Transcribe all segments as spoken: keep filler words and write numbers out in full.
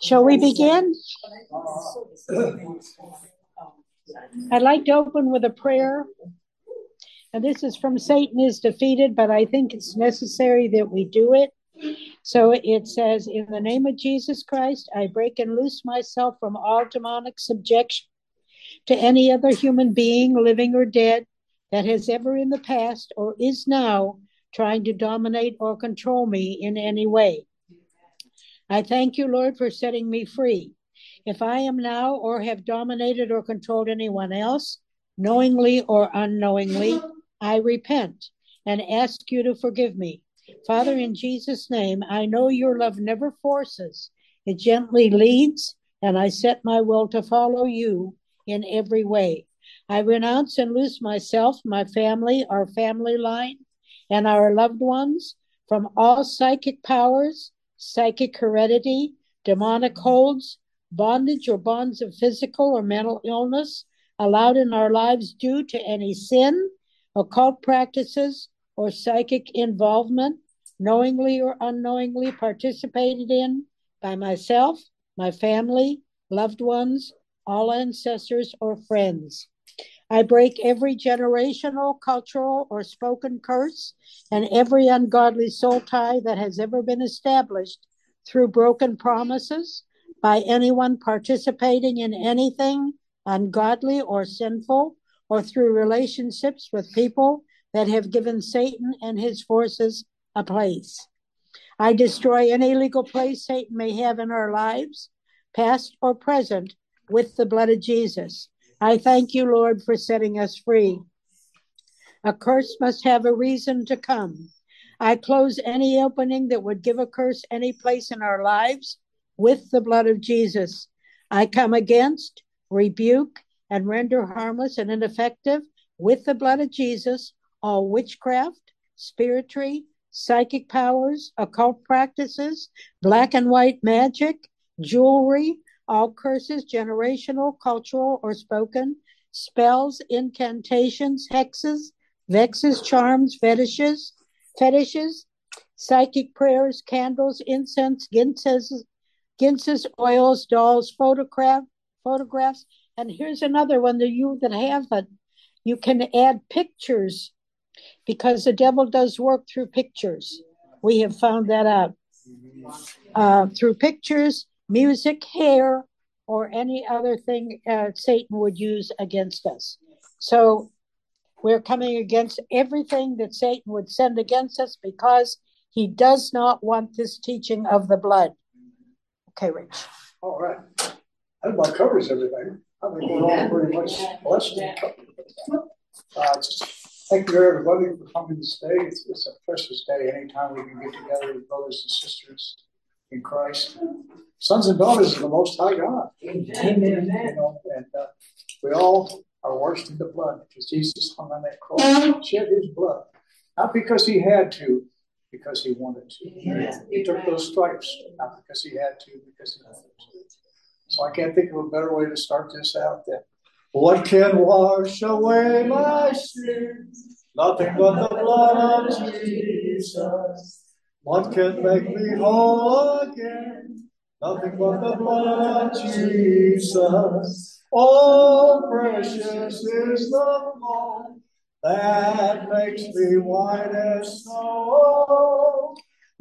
Shall we begin? I'd like to open with a prayer. And this is from Satan is Defeated, but I think it's necessary that we do it. So it says, in the name of Jesus Christ, I break and loose myself from all demonic subjection to any other human being, living or dead, that has ever in the past or is now trying to dominate or control me in any way. I thank you, Lord, for setting me free. If I am now or have dominated or controlled anyone else, knowingly or unknowingly, I repent and ask you to forgive me. Father, in Jesus' name, I know your love never forces. It gently leads, and I set my will to follow you in every way. I renounce and loose myself, my family, our family line, and our loved ones from all psychic powers, psychic heredity, demonic holds, bondage or bonds of physical or mental illness allowed in our lives due to any sin, occult practices, or psychic involvement, knowingly or unknowingly participated in by myself, my family, loved ones, all ancestors, or friends. I break every generational, cultural, or spoken curse and every ungodly soul tie that has ever been established through broken promises by anyone participating in anything ungodly or sinful, or through relationships with people that have given Satan and his forces a place. I destroy any legal place Satan may have in our lives, past or present, with the blood of Jesus. I thank you, Lord, for setting us free. A curse must have a reason to come. I close any opening that would give a curse any place in our lives with the blood of Jesus. I come against, rebuke, and render harmless and ineffective with the blood of Jesus all witchcraft, spiritry, psychic powers, occult practices, black and white magic, jewelry, all curses, generational, cultural, or spoken, spells, incantations, hexes, vexes, charms, fetishes, fetishes, psychic prayers, candles, incense, ginses, ginses, oils, dolls, photograph, photographs. And here's another one that you that have it. You can add pictures because the devil does work through pictures. We have found that out. Uh, through pictures, music, hair, or any other thing uh, Satan would use against us. So we're coming against everything that Satan would send against us because he does not want this teaching of the blood. Okay, Rich. All right. That about covers everything. I think we're all pretty much blessed and covered. Uh, just thank you, everybody, for coming this day. It's, it's a precious day. Anytime we can get together with brothers and sisters in Christ, sons and daughters of the Most High God. Amen. You know, and uh, we all are washed in the blood because Jesus hung on that cross, shed his blood, not because he had to, because he wanted to. Yeah. He took those stripes, not because he had to, because he wanted to. So I can't think of a better way to start this out than, what can wash away my sins? Nothing but the blood of Jesus. What can make me whole again? Nothing but the blood of Jesus. Oh, precious is the blood that makes me white as snow.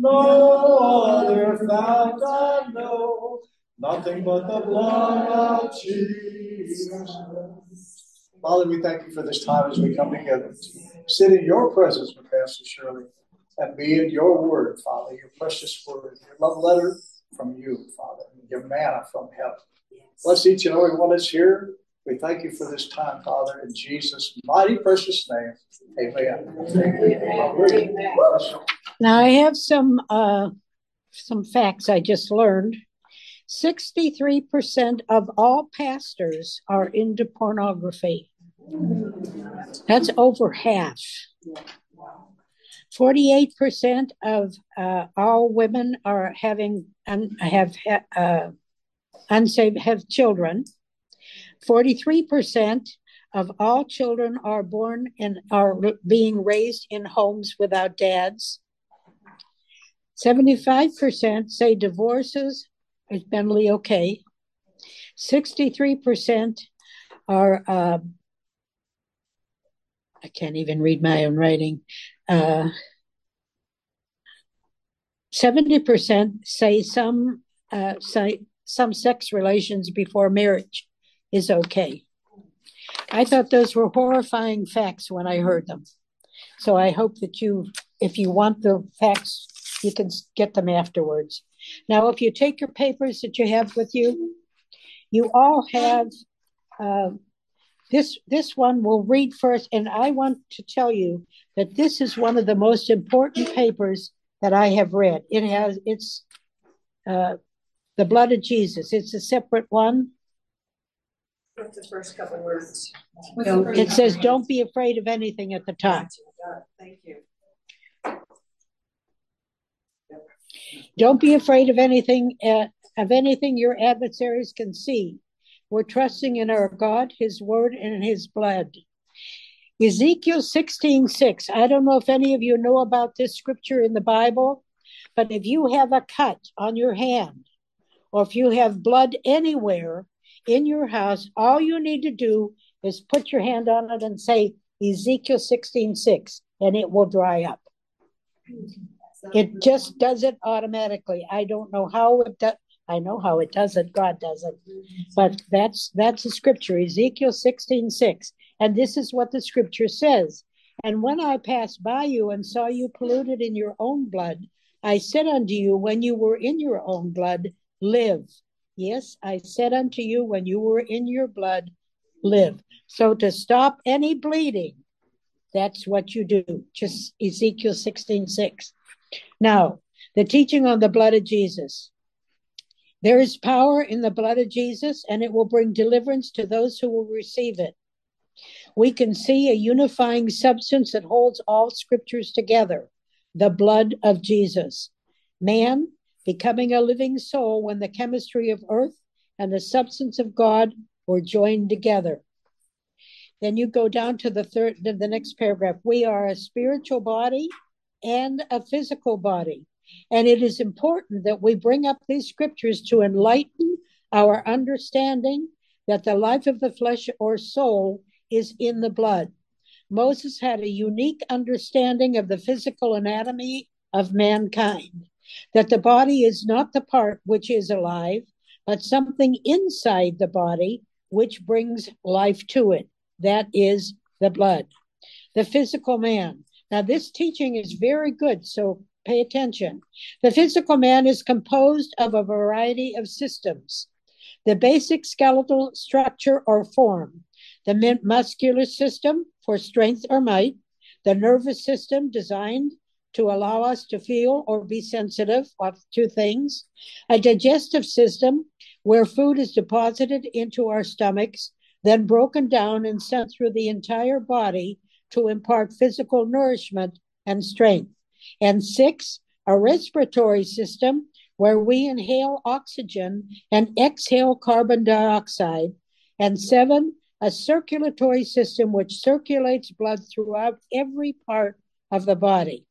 No other fount I know. Nothing but the blood of Jesus. Father, we thank you for this time as we come together to sit in your presence with Pastor Shirley and be in your word, Father, your precious word, your love letter from you, Father, your manna from heaven. Bless each and every one that's here. We thank you for this time, Father, in Jesus' mighty precious name. Amen. Amen. Now I have some uh, some facts I just learned. sixty-three percent of all pastors are into pornography. That's over half. forty-eight percent of uh, all women are having um, have uh, unsaved have children. forty-three percent of all children are born and are being raised in homes without dads. seventy-five percent say divorces is mentally okay. sixty-three percent are, uh, I can't even read my own writing. Uh, seventy percent say some uh, say some sex relations before marriage is okay. I thought those were horrifying facts when I heard them. So I hope that you, if you want the facts, you can get them afterwards. Now, if you take your papers that you have with you, you all have uh, this. This one we'll read first, and I want to tell you that this is one of the most important papers that I have read. It has it's uh, the blood of Jesus. It's a separate one. What's the first couple words? It says, "Don't be afraid of anything" at the top. Thank you. Don't be afraid of anything, uh, of anything your adversaries can see. We're trusting in our God, his word, and his blood. Ezekiel sixteen six. I don't know if any of you know about this scripture in the Bible, but if you have a cut on your hand, or if you have blood anywhere in your house, all you need to do is put your hand on it and say Ezekiel sixteen six, and it will dry up. It just does it automatically. I don't know how it does. I know how it does it. God does it. But that's that's the scripture, Ezekiel sixteen six. And this is what the scripture says. And when I passed by you and saw you polluted in your own blood, I said unto you, when you were in your own blood, live. Yes, I said unto you, when you were in your blood, live. So to stop any bleeding, that's what you do. Just Ezekiel sixteen six. Now, the teaching on the blood of Jesus. There is power in the blood of Jesus, and it will bring deliverance to those who will receive it. We can see a unifying substance that holds all scriptures together, the blood of Jesus. Man becoming a living soul when the chemistry of earth and the substance of God were joined together. Then you go down to the third, the next paragraph. We are a spiritual body and a physical body. And it is important that we bring up these scriptures to enlighten our understanding that the life of the flesh or soul is in the blood. Moses had a unique understanding of the physical anatomy of mankind, that the body is not the part which is alive, but something inside the body which brings life to it. That is the blood. The physical man. Now, this teaching is very good, so pay attention. The physical man is composed of a variety of systems. The basic skeletal structure or form, the muscular system for strength or might, the nervous system designed to allow us to feel or be sensitive to things, a digestive system where food is deposited into our stomachs, then broken down and sent through the entire body to impart physical nourishment and strength. And six, a respiratory system where we inhale oxygen and exhale carbon dioxide. And seven, a circulatory system which circulates blood throughout every part of the body.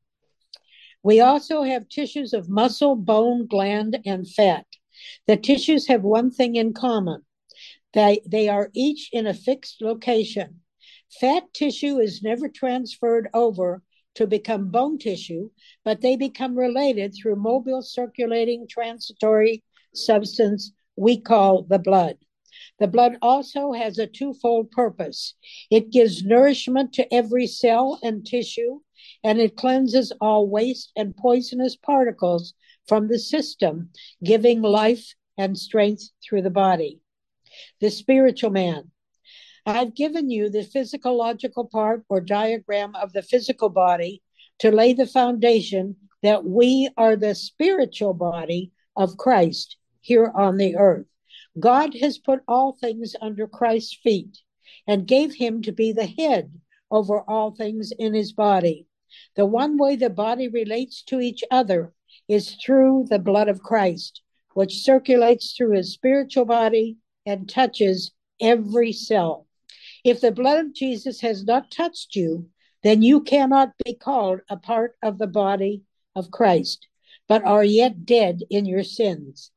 We also have tissues of muscle, bone, gland, and fat. The tissues have one thing in common. They, they are each in a fixed location. Fat tissue is never transferred over to become bone tissue, but they become related through mobile circulating transitory substance we call the blood. The blood also has a twofold purpose. It gives nourishment to every cell and tissue, and it cleanses all waste and poisonous particles from the system, giving life and strength through the body. The spiritual man. I've given you the physiological part or diagram of the physical body to lay the foundation that we are the spiritual body of Christ here on the earth. God has put all things under Christ's feet and gave him to be the head over all things in his body. The one way the body relates to each other is through the blood of Christ, which circulates through his spiritual body and touches every cell. If the blood of Jesus has not touched you, then you cannot be called a part of the body of Christ, but are yet dead in your sins.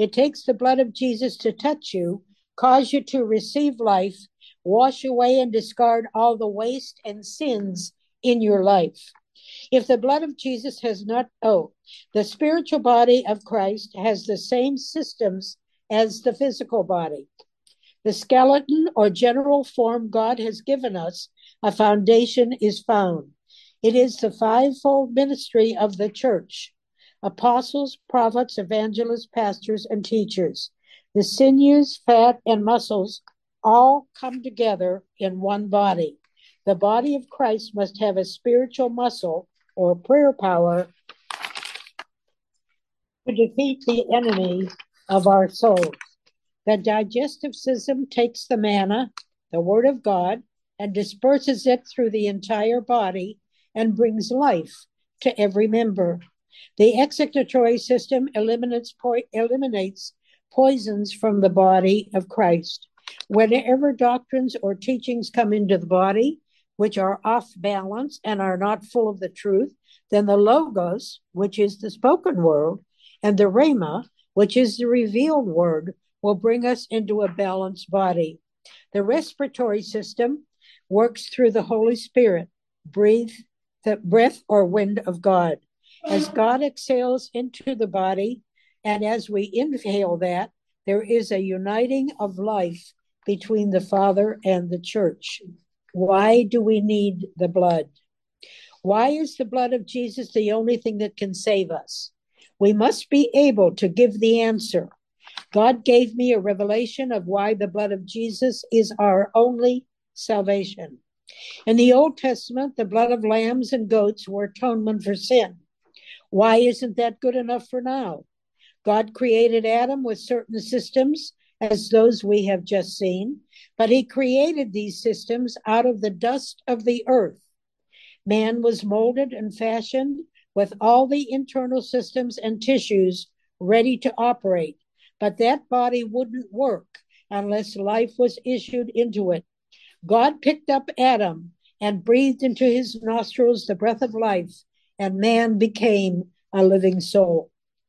It takes the blood of Jesus to touch you, cause you to receive life, wash away and discard all the waste and sins in your life. If the blood of Jesus has not, oh, the spiritual body of Christ has the same systems as the physical body. The skeleton or general form God has given us, a foundation is found. It is the fivefold ministry of the church: apostles, prophets, evangelists, pastors, and teachers. The sinews, fat, and muscles all come together in one body. The body of Christ must have a spiritual muscle or prayer power to defeat the enemy of our souls. The digestive system takes the manna, the word of God, and disperses it through the entire body and brings life to every member. The excretory system eliminates, po- eliminates poisons from the body of Christ. Whenever doctrines or teachings come into the body, which are off balance and are not full of the truth, then the Logos, which is the spoken word, and the Rhema, which is the revealed word, will bring us into a balanced body. The respiratory system works through the Holy Spirit, breathe the breath or wind of God. As God exhales into the body, and as we inhale that, there is a uniting of life between the Father and the church. Why do we need the blood? Why is the blood of Jesus the only thing that can save us? We must be able to give the answer. God gave me a revelation of why the blood of Jesus is our only salvation. In the Old Testament, the blood of lambs and goats were atonement for sin. Why isn't that good enough for now? God created Adam with certain systems, as those we have just seen, but he created these systems out of the dust of the earth. Man was molded and fashioned with all the internal systems and tissues ready to operate, but that body wouldn't work unless life was issued into it. God picked up Adam and breathed into his nostrils the breath of life, and man became a living soul.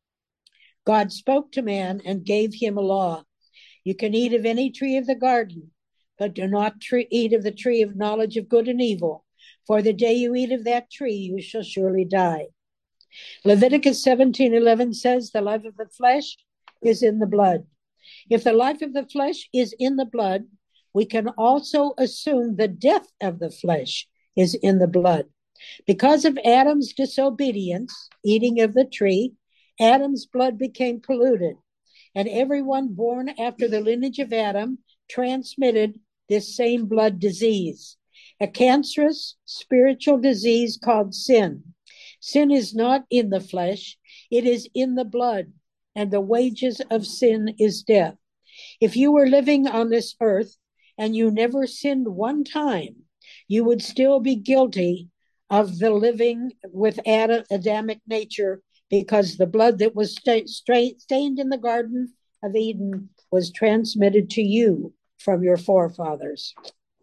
God spoke to man and gave him a law. You can eat of any tree of the garden, but do not tre- eat of the tree of knowledge of good and evil, for the day you eat of that tree, you shall surely die. Leviticus seventeen eleven says the life of the flesh is in the blood. If the life of the flesh is in the blood, we can also assume the death of the flesh is in the blood. Because of Adam's disobedience, eating of the tree, Adam's blood became polluted, and everyone born after the lineage of Adam transmitted this same blood disease, a cancerous spiritual disease called sin. Sin is not in the flesh, it is in the blood, and the wages of sin is death. If you were living on this earth and you never sinned one time, you would still be guilty of the living with Adam, Adamic nature, because the blood that was sta- stra- stained in the Garden of Eden was transmitted to you from your forefathers.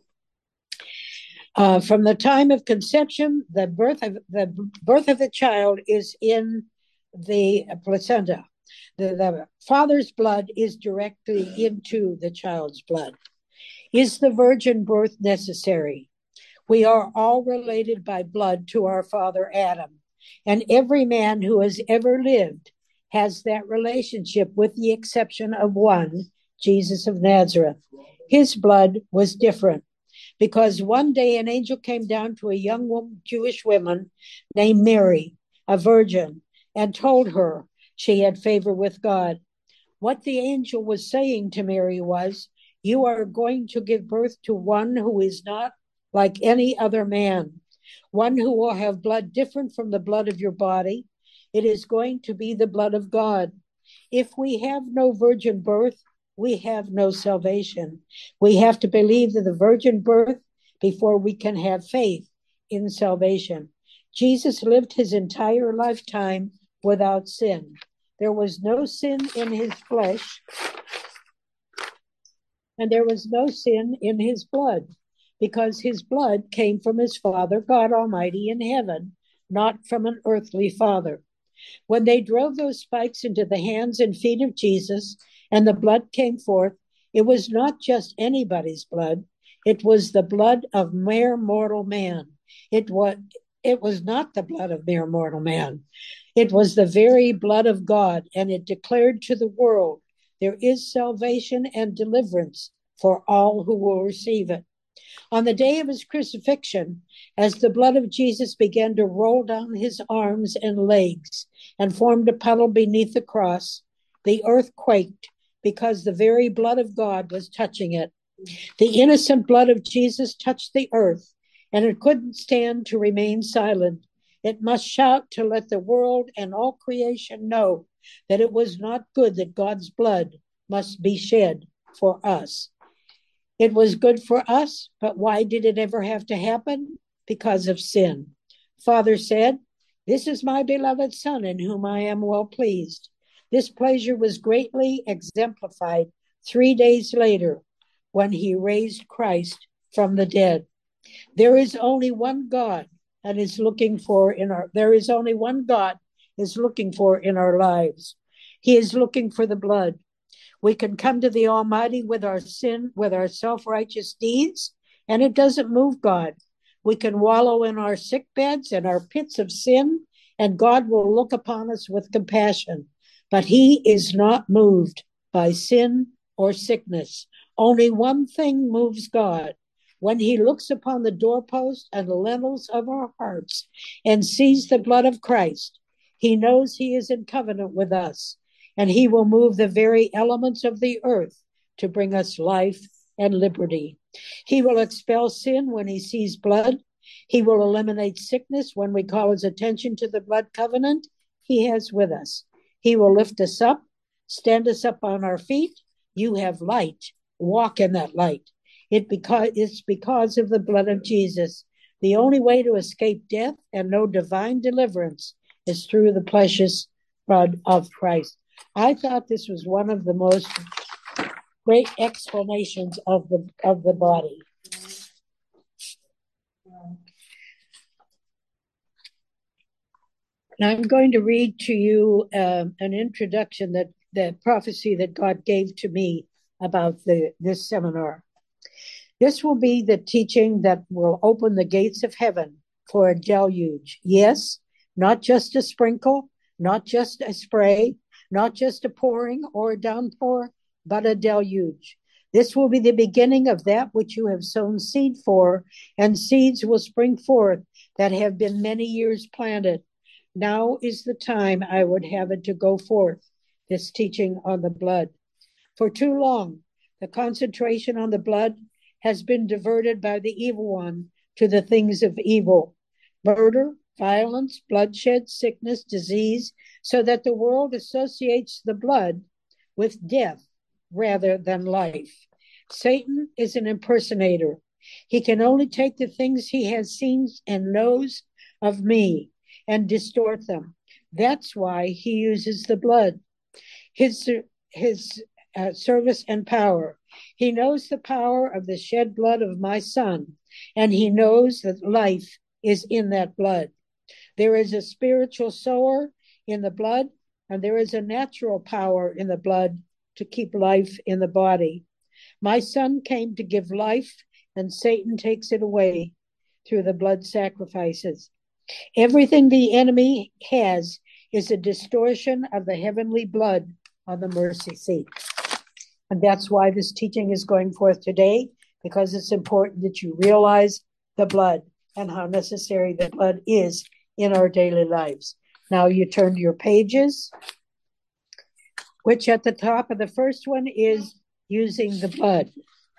Uh, from the time of conception, the birth of the birth of the child is in the placenta. The, the father's blood is directly into the child's blood. Is the virgin birth necessary? We are all related by blood to our father Adam, and every man who has ever lived has that relationship, with the exception of one, Jesus of Nazareth. His blood was different, because one day an angel came down to a young woman, Jewish woman named Mary, a virgin, and told her she had favor with God. What the angel was saying to Mary was, you are going to give birth to one who is not like any other man, one who will have blood different from the blood of your body. It is going to be the blood of God. If we have no virgin birth, we have no salvation. We have to believe in the virgin birth before we can have faith in salvation. Jesus lived his entire lifetime without sin. There was no sin in his flesh, and there was no sin in his blood, because his blood came from his Father, God Almighty in heaven, not from an earthly father. When they drove those spikes into the hands and feet of Jesus and the blood came forth, it was not just anybody's blood. It was the blood of mere mortal man. It was, it was not the blood of mere mortal man. It was the very blood of God, and it declared to the world, there is salvation and deliverance for all who will receive it. On the day of his crucifixion, as the blood of Jesus began to roll down his arms and legs and formed a puddle beneath the cross, the earth quaked because the very blood of God was touching it. The innocent blood of Jesus touched the earth, and it couldn't stand to remain silent. It must shout to let the world and all creation know that it was not good that God's blood must be shed for us. It was good for us, but why did it ever have to happen? Because of sin. Father said, "This is my beloved Son in whom I am well pleased." This pleasure was greatly exemplified three days later when he raised Christ from the dead. There is only one God and is looking for in our there is only one God is looking for in our lives. He is looking for the blood. We can come to the Almighty with our sin, with our self-righteous deeds, and it doesn't move God. We can wallow in our sick beds and our pits of sin, and God will look upon us with compassion. But he is not moved by sin or sickness. Only one thing moves God. When he looks upon the doorpost and the lintels of our hearts and sees the blood of Christ, he knows he is in covenant with us, and he will move the very elements of the earth to bring us life and liberty. He will expel sin when he sees blood. He will eliminate sickness when we call his attention to the blood covenant he has with us. He will lift us up, stand us up on our feet. You have light. Walk in that light. It because, it's because of the blood of Jesus. The only way to escape death and know divine deliverance is through the precious blood of Christ. I thought this was one of the most great explanations of the of the body. And I'm going to read to you um, an introduction that the prophecy that God gave to me about the this seminar. This will be the teaching that will open the gates of heaven for a deluge. Yes, not just a sprinkle, not just a spray, not just a pouring or a downpour, but a deluge. This will be the beginning of that which you have sown seed for, and seeds will spring forth that have been many years planted. Now is the time I would have it to go forth, this teaching on the blood. For too long, the concentration on the blood has been diverted by the evil one to the things of evil, murder, violence, bloodshed, sickness, disease, so that the world associates the blood with death rather than life. Satan is an impersonator. He can only take the things he has seen and knows of me and distort them. That's why he uses the blood, his, his uh, service and power. He knows the power of the shed blood of my Son, and he knows that life is in that blood. There is a spiritual sower in the blood, and there is a natural power in the blood to keep life in the body. My Son came to give life, and Satan takes it away through the blood sacrifices. Everything the enemy has is a distortion of the heavenly blood on the mercy seat. And that's why this teaching is going forth today, because it's important that you realize the blood and how necessary the blood is in our daily lives. Now you turn to your pages, which at the top of the first one is using the blood.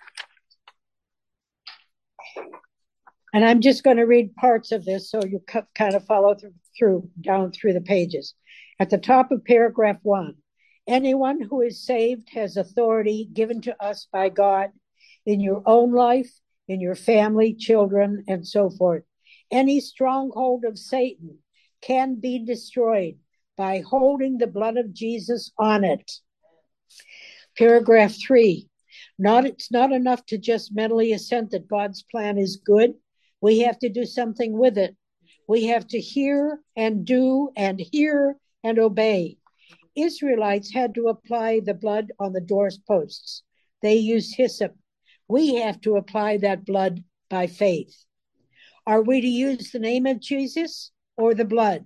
And I'm just going to read parts of this so you kind of follow through, through down through the pages. At the top of paragraph one, anyone who is saved has authority given to us by God in your own life, in your family, children, and so forth. Any stronghold of Satan can be destroyed by holding the blood of Jesus on it. Paragraph three, not, it's not enough to just mentally assent that God's plan is good. We have to do something with it. We have to hear and do and hear and obey. Israelites had to apply the blood on the doorposts. They used hyssop. We have to apply that blood by faith. Are we to use the name of Jesus or the blood?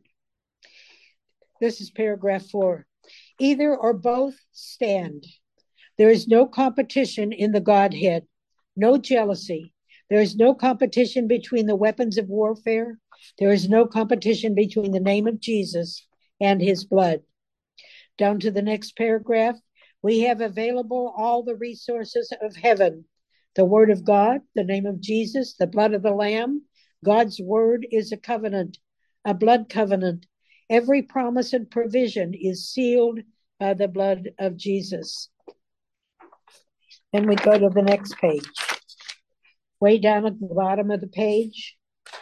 This is paragraph four. Either or both stand. There is no competition in the Godhead, no jealousy. There is no competition between the weapons of warfare. There is no competition between the name of Jesus and his blood. Down to the next paragraph, we have available all the resources of heaven. The word of God, the name of Jesus, the blood of the Lamb. God's word is a covenant, a blood covenant. Every promise and provision is sealed by the blood of Jesus. Then we go to the next page. Way down at the bottom of the page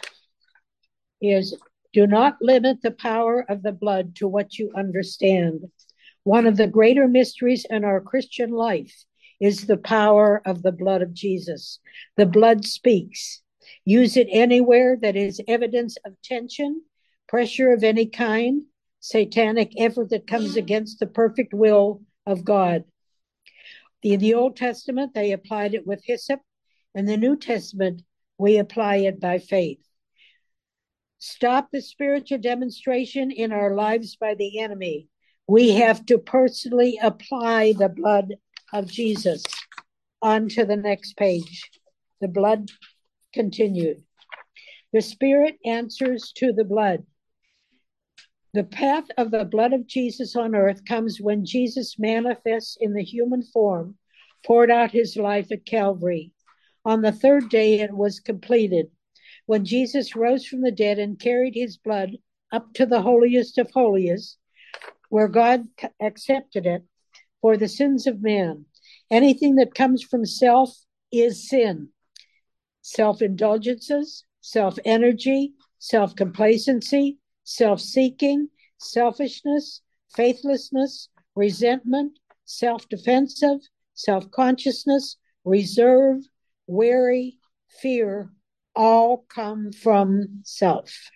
is, do not limit the power of the blood to what you understand. One of the greater mysteries in our Christian life is the power of the blood of Jesus. The blood speaks. Use it anywhere that is evidence of tension, pressure of any kind, satanic effort that comes against the perfect will of God. In the Old Testament, they applied it with hyssop. In the New Testament, we apply it by faith. Stop the spiritual demonstration in our lives by the enemy. We have to personally apply the blood of Jesus. On to the next page. The blood continued. The Spirit answers to the blood. The path of the blood of Jesus on earth comes when Jesus manifests in the human form, poured out his life at Calvary. On the third day, it was completed. When Jesus rose from the dead and carried his blood up to the holiest of holies, where God accepted it for the sins of man. Anything that comes from self is sin. Self-indulgences, self-energy, self-complacency, self-seeking, selfishness, faithlessness, resentment, self-defensive, self-consciousness, reserve, worry, fear, all come from self.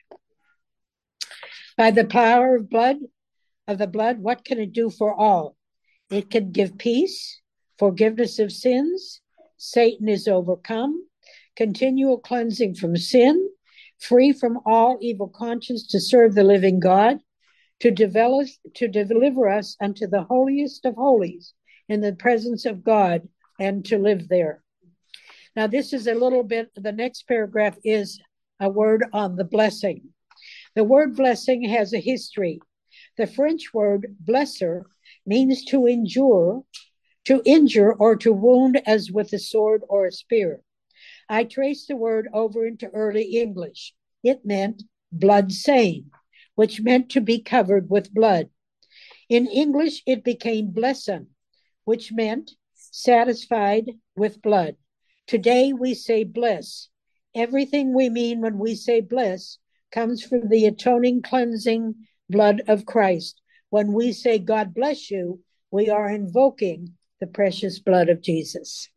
By the power of blood, of the blood, what can it do for all? It can give peace, forgiveness of sins, Satan is overcome, continual cleansing from sin, free from all evil conscience to serve the living God, to develop, to deliver us unto the holiest of holies in the presence of God and to live there. Now, this is a little bit, the next paragraph is a word on the blessing. The word blessing has a history. The French word blesser means to injure, to injure or to wound as with a sword or a spear. I traced the word over into early English. It meant blood stain, which meant to be covered with blood. In English, it became blesson, which meant satisfied with blood. Today, we say bless. Everything we mean when we say bless comes from the atoning, cleansing blood of Christ. When we say God bless you, we are invoking the precious blood of Jesus.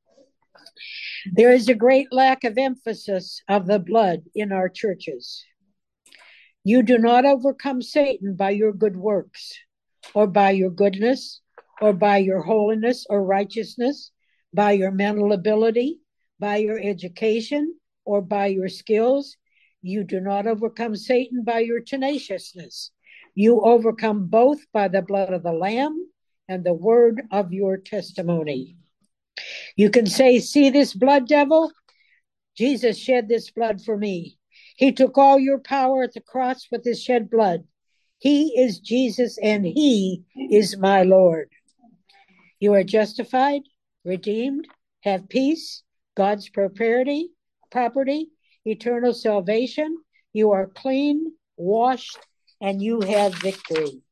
There is a great lack of emphasis of the blood in our churches. You do not overcome Satan by your good works, or by your goodness, or by your holiness or righteousness, by your mental ability, by your education, or by your skills. You do not overcome Satan by your tenaciousness. You overcome both by the blood of the Lamb and the word of your testimony. You can say, see this blood, devil? Jesus shed this blood for me. He took all your power at the cross with his shed blood. He is Jesus and he is my Lord. You are justified, redeemed, have peace, God's property, property, eternal salvation. You are clean, washed, and you have victory.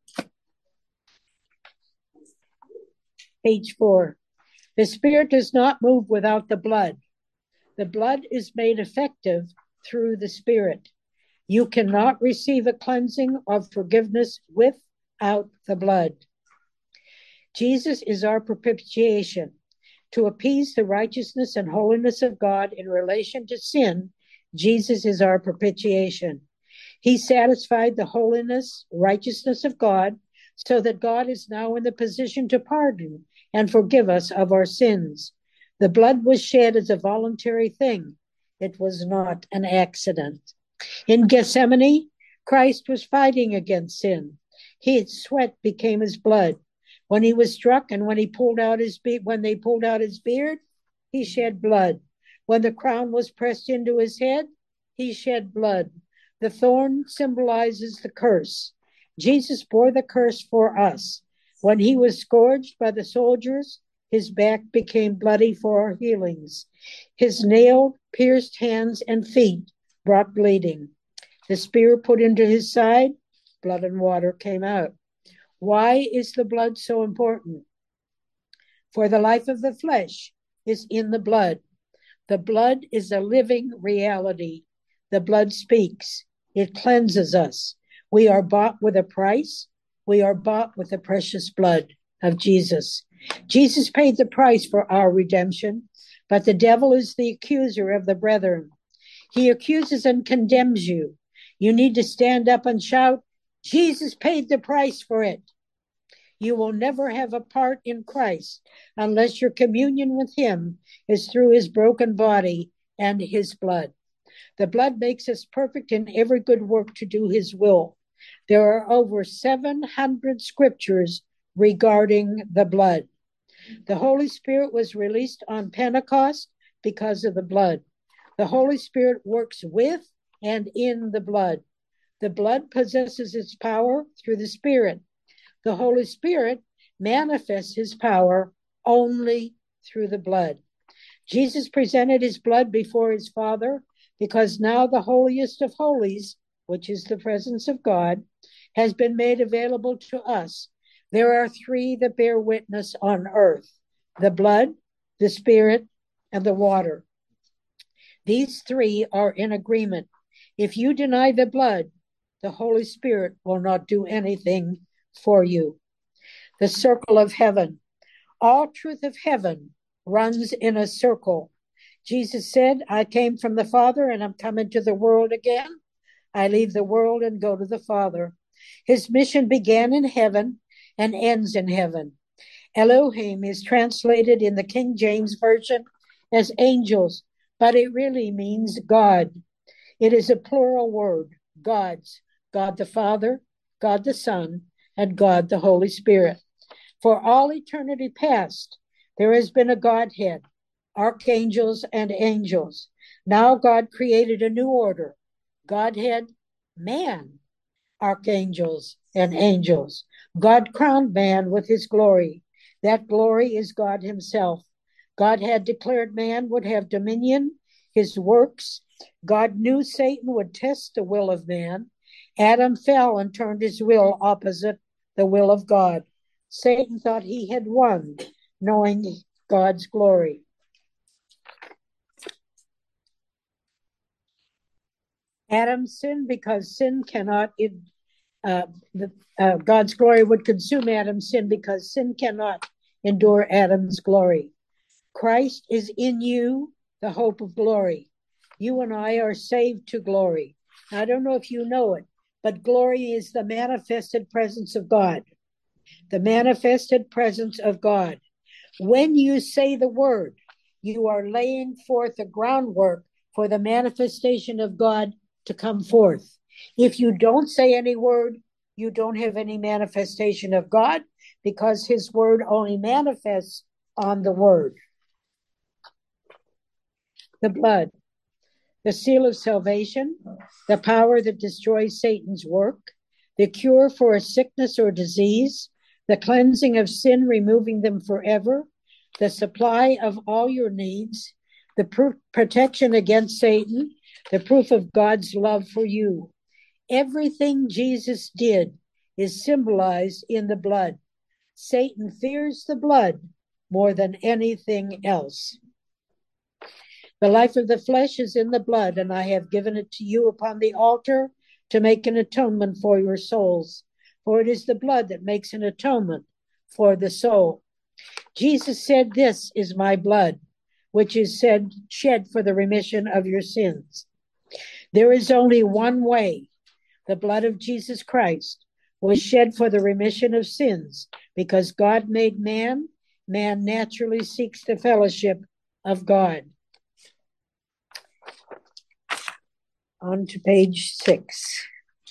Page four. The Spirit does not move without the blood. The blood is made effective through the Spirit. You cannot receive a cleansing or forgiveness without the blood. Jesus is our propitiation. To appease the righteousness and holiness of God in relation to sin, Jesus is our propitiation. He satisfied the holiness, righteousness of God, so that God is now in the position to pardon and forgive us of our sins. The blood was shed as a voluntary thing. It was not an accident. In Gethsemane, Christ was fighting against sin. His sweat became his blood. When he was struck and when he pulled out his be- when they pulled out his beard, he shed blood. When the crown was pressed into his head, he shed blood. The thorn symbolizes the curse. Jesus bore the curse for us. When he was scourged by the soldiers, his back became bloody for our healings. His nailed, pierced hands and feet brought bleeding. The spear put into his side, blood and water came out. Why is the blood so important? For the life of the flesh is in the blood. The blood is a living reality. The blood speaks. It cleanses us. We are bought with a price. We are bought with the precious blood of Jesus. Jesus paid the price for our redemption, but the devil is the accuser of the brethren. He accuses and condemns you. You need to stand up and shout, Jesus paid the price for it. You will never have a part in Christ unless your communion with him is through his broken body and his blood. The blood makes us perfect in every good work to do his will. There are over seven hundred scriptures regarding the blood. The Holy Spirit was released on Pentecost because of the blood. The Holy Spirit works with and in the blood. The blood possesses its power through the Spirit. The Holy Spirit manifests his power only through the blood. Jesus presented his blood before his Father because now the holiest of holies, which is the presence of God, has been made available to us. There are three that bear witness on earth: the blood, the Spirit, and the water. These three are in agreement. If you deny the blood, the Holy Spirit will not do anything for you. The circle of heaven. All truth of heaven runs in a circle. Jesus said, I came from the Father and I'm coming to the world again. I leave the world and go to the Father. His mission began in heaven and ends in heaven. Elohim is translated in the King James Version as angels, but it really means God. It is a plural word, gods, God the Father, God the Son, and God the Holy Spirit. For all eternity past, there has been a Godhead, archangels and angels. Now God created a new order, Godhead, man, archangels and angels. God crowned man with his glory. That glory is God himself. God had declared man would have dominion, his works. God knew Satan would test the will of man. Adam fell and turned his will opposite the will of God. Satan thought he had won, knowing God's glory. Adam sinned because sin cannot, uh, the, uh, God's glory would consume Adam's sin because sin cannot endure Adam's glory. Christ is in you, the hope of glory. You and I are saved to glory. I don't know if you know it, but glory is the manifested presence of God. The manifested presence of God. When you say the word, you are laying forth the groundwork for the manifestation of God to come forth. If you don't say any word, you don't have any manifestation of God, because his word only manifests on the word. The blood, the seal of salvation, the power that destroys Satan's work, the cure for a sickness or disease, the cleansing of sin, removing them forever, the supply of all your needs, the pr- protection against Satan, the proof of God's love for you. Everything Jesus did is symbolized in the blood. Satan fears the blood more than anything else. The life of the flesh is in the blood, and I have given it to you upon the altar to make an atonement for your souls. For it is the blood that makes an atonement for the soul. Jesus said, this is my blood, which is said, shed for the remission of your sins. There is only one way. The blood of Jesus Christ was shed for the remission of sins. Because God made man, man naturally seeks the fellowship of God. On to page six.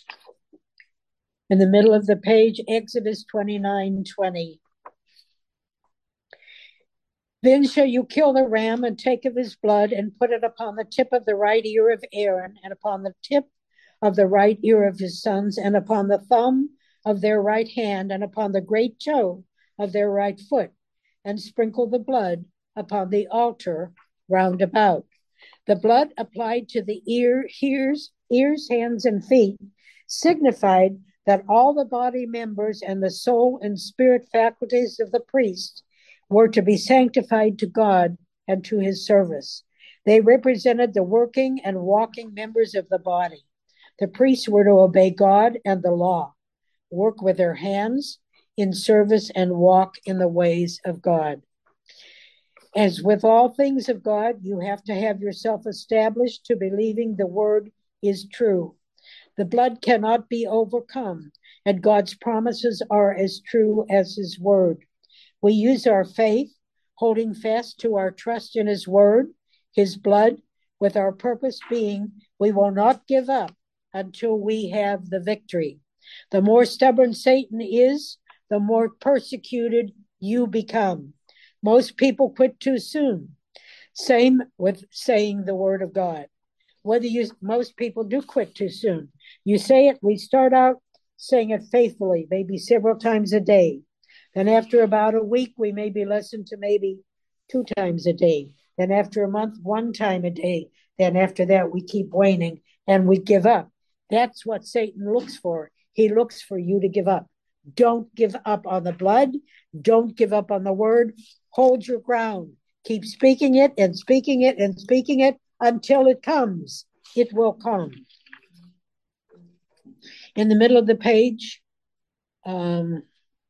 In the middle of the page, Exodus twenty-nine twenty. Then shall you kill the ram and take of his blood and put it upon the tip of the right ear of Aaron and upon the tip of the right ear of his sons and upon the thumb of their right hand and upon the great toe of their right foot, and sprinkle the blood upon the altar round about. The blood applied to the ear, ears, ears, hands, and feet signified that all the body members and the soul and spirit faculties of the priest were to be sanctified to God and to his service. They represented the working and walking members of the body. The priests were to obey God and the law, work with their hands in service, and walk in the ways of God. As with all things of God, you have to have yourself established to believing the word is true. The blood cannot be overcome, and God's promises are as true as his word. We use our faith, holding fast to our trust in his word, his blood, with our purpose being we will not give up until we have the victory. The more stubborn Satan is, the more persecuted you become. Most people quit too soon. Same with saying the word of God. Whether you, most people do quit too soon. You say it, we start out saying it faithfully, maybe several times a day. Then after about a week, we maybe listen to maybe two times a day. Then after a month, one time a day. Then after that, we keep waning and we give up. That's what Satan looks for. He looks for you to give up. Don't give up on the blood. Don't give up on the word. Hold your ground. Keep speaking it and speaking it and speaking it until it comes. It will come. In the middle of the page, um,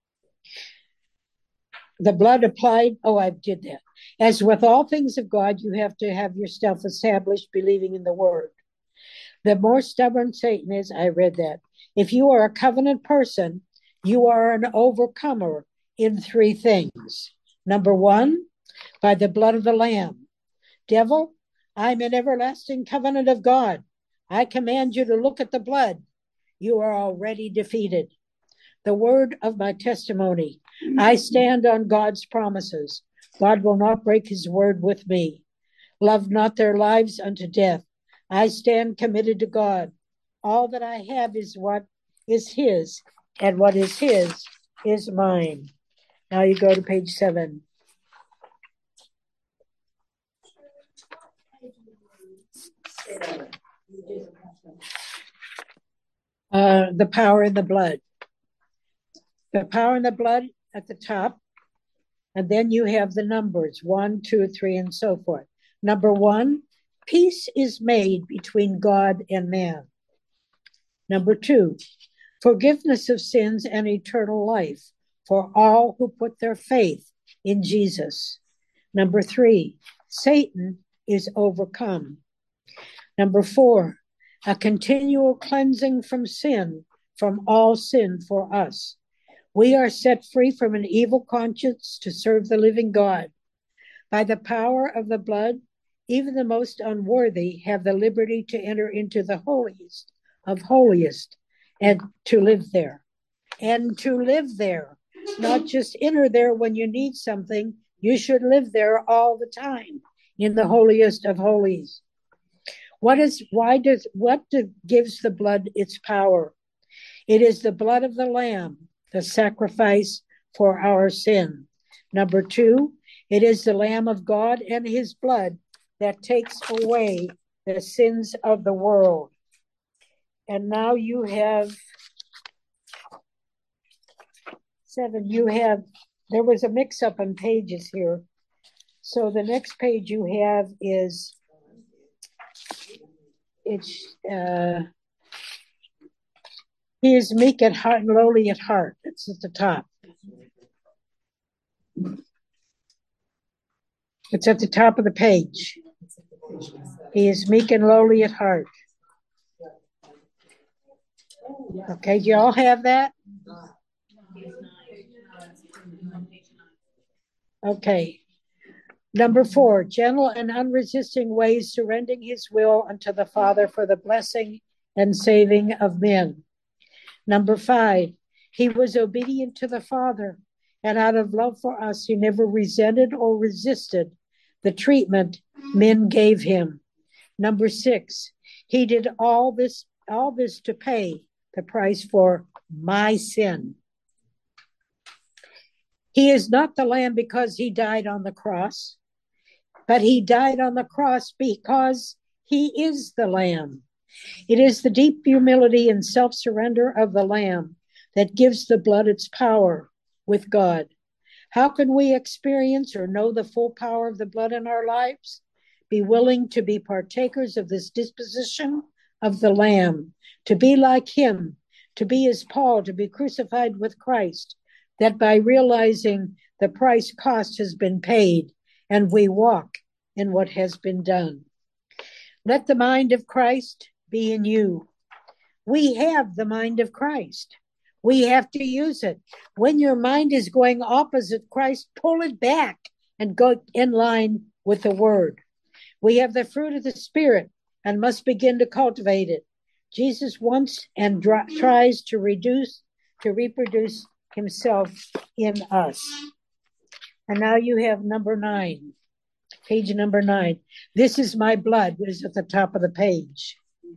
the blood applied. Oh, I did that. As with all things of God, you have to have yourself established believing in the word. The more stubborn Satan is, I read that. If you are a covenant person, you are an overcomer in three things. Number one, by the blood of the Lamb. Devil, I'm an everlasting covenant of God. I command you to look at the blood. You are already defeated. The word of my testimony. I stand on God's promises. God will not break his word with me. Love not their lives unto death. I stand committed to God. All that I have is what is his, and what is his is mine. Now you go to page seven. Uh, the power in the blood. The power in the blood at the top. And then you have the numbers, one, two, three, and so forth. Number one, peace is made between God and man. Number two, forgiveness of sins and eternal life for all who put their faith in Jesus. Number three, Satan is overcome. Number four, a continual cleansing from sin, from all sin for us. We are set free from an evil conscience to serve the living God. By the power of the blood, even the most unworthy have the liberty to enter into the holiest of holiest and to live there. And to live there, not just enter there when you need something. You should live there all the time in the holiest of holies. What is, why does, what do, gives the blood its power? It is the blood of the Lamb, the sacrifice for our sin. Number two, it is the Lamb of God and his blood that takes away the sins of the world. And now you have seven, you have, there was a mix-up on pages here. So the next page you have is, it's, uh, he is meek at heart and lowly at heart. It's at the top. It's at the top of the page. He is meek and lowly at heart. Okay, do you all have that? Okay. Number four, gentle and unresisting ways, surrendering his will unto the Father for the blessing and saving of men. Number five, he was obedient to the Father, and out of love for us, he never resented or resisted the treatment men gave him. Number six, he did all this, all this to pay the price for my sin. He is not the Lamb because he died on the cross, but he died on the cross because he is the Lamb. It is the deep humility and self-surrender of the Lamb that gives the blood its power with God. How can we experience or know the full power of the blood in our lives? Be willing to be partakers of this disposition of the Lamb, to be like him, to be as Paul, to be crucified with Christ, that by realizing the price cost has been paid, and we walk in what has been done. Let the mind of Christ be in you. We have the mind of Christ. We have to use it. When your mind is going opposite Christ, pull it back and go in line with the word. We have the fruit of the Spirit and must begin to cultivate it. Jesus wants and dr- tries to reduce, to reproduce himself in us. And now you have number nine, page number nine. This is my blood, which is at the top of the page.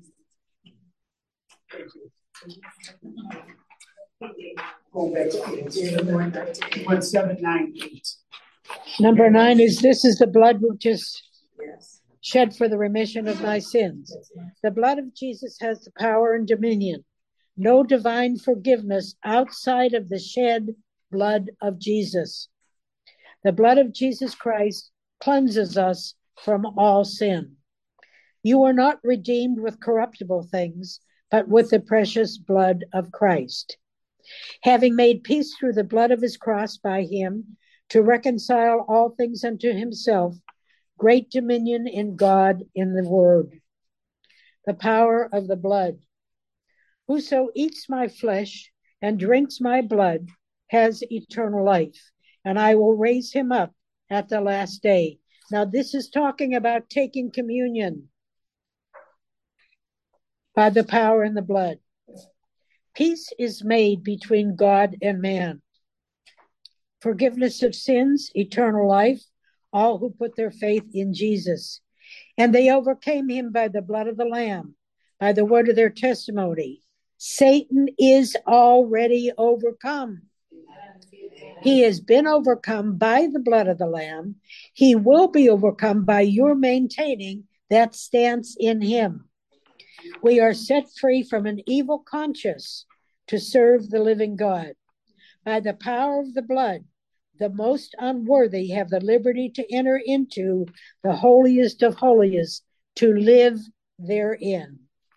One seven nine eight. Number nine is this is the blood which is shed for the remission of my sins. The blood of Jesus has the power and dominion. No divine forgiveness outside of the shed blood of Jesus. The blood of Jesus Christ cleanses us from all sin. You are not redeemed with corruptible things, but with the precious blood of Christ. Having made peace through the blood of his cross by him, to reconcile all things unto himself, great dominion in God in the word. The power of the blood. Whoso eats my flesh and drinks my blood has eternal life, and I will raise him up at the last day. Now, this is talking about taking communion by the power in the blood. Peace is made between God and man. Forgiveness of sins, eternal life, all who put their faith in Jesus. And they overcame him by the blood of the Lamb, by the word of their testimony. Satan is already overcome. He has been overcome by the blood of the Lamb. He will be overcome by your maintaining that stance in him. We are set free from an evil conscience to serve the living God. By the power of the blood, the most unworthy have the liberty to enter into the holiest of holies, to live therein.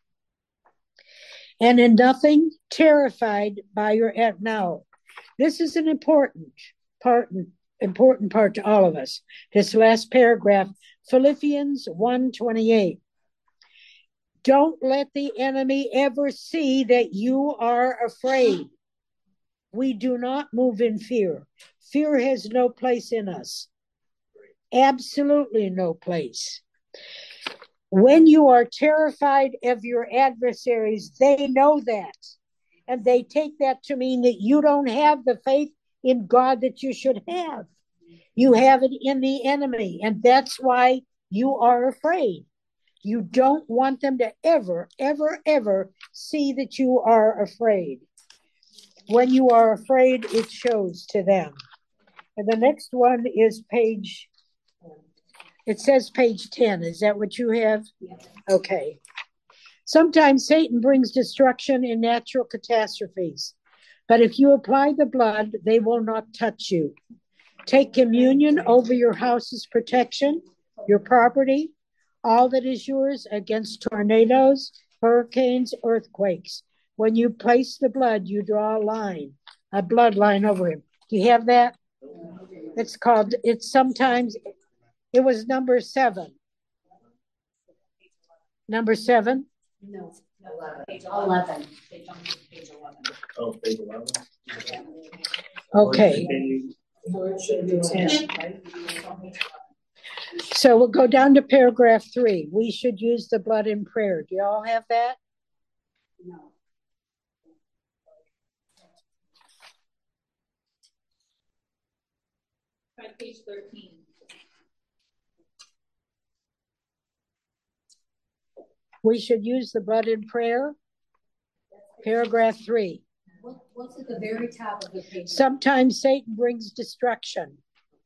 And in nothing terrified by your now. This is an important part, important part to all of us. This last paragraph, Philippians one twenty-eight. Don't let the enemy ever see that you are afraid. We do not move in fear. Fear has no place in us. Absolutely no place. When you are terrified of your adversaries, they know that. And they take that to mean that you don't have the faith in God that you should have. You have it in the enemy. And that's why you are afraid. You don't want them to ever, ever, ever see that you are afraid. When you are afraid, it shows to them. And the next one is page, it says page ten. Is that what you have? Yes. Okay. Sometimes Satan brings destruction in natural catastrophes. But if you apply the blood, they will not touch you. Take communion over your house's protection, your property, all that is yours against tornadoes, hurricanes, earthquakes. When you place the blood, you draw a line, a bloodline over him. Do you have that? It's called, it's sometimes, it was number seven. Number seven? No, eleven. Oh, page eleven. Okay. So we'll go down to paragraph three. We should use the blood in prayer. Do you all have that? No. Try page thirteen. We should use the blood in prayer. Paragraph three. What, what's at the very top of the page? Sometimes Satan brings destruction.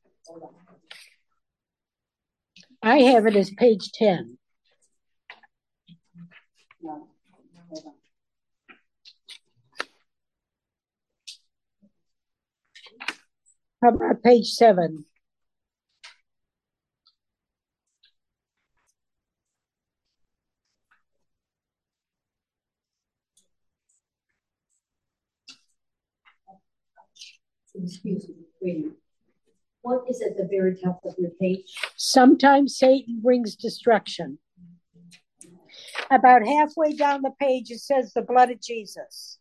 I have it as page ten. No. Hold on. How about page seven? Excuse me, wait a minute. What is at the very top of your page? Sometimes Satan brings destruction. About halfway down the page, it says the blood of Jesus.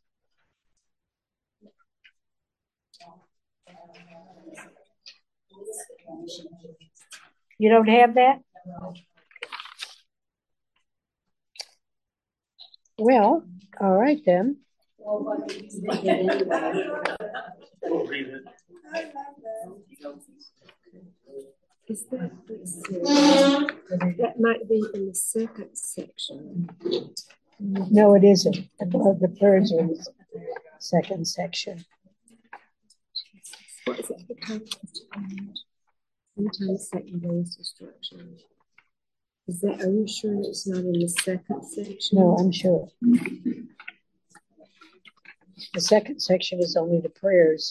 You don't have that? Well, all right then. Is that, that might be in the second section. No, it isn't. The blood, the birds are in the second section. What is it? Sometimes Satan brings destruction. Is that, are you sure it's not in the second section? No, I'm sure. The second section is only the prayers.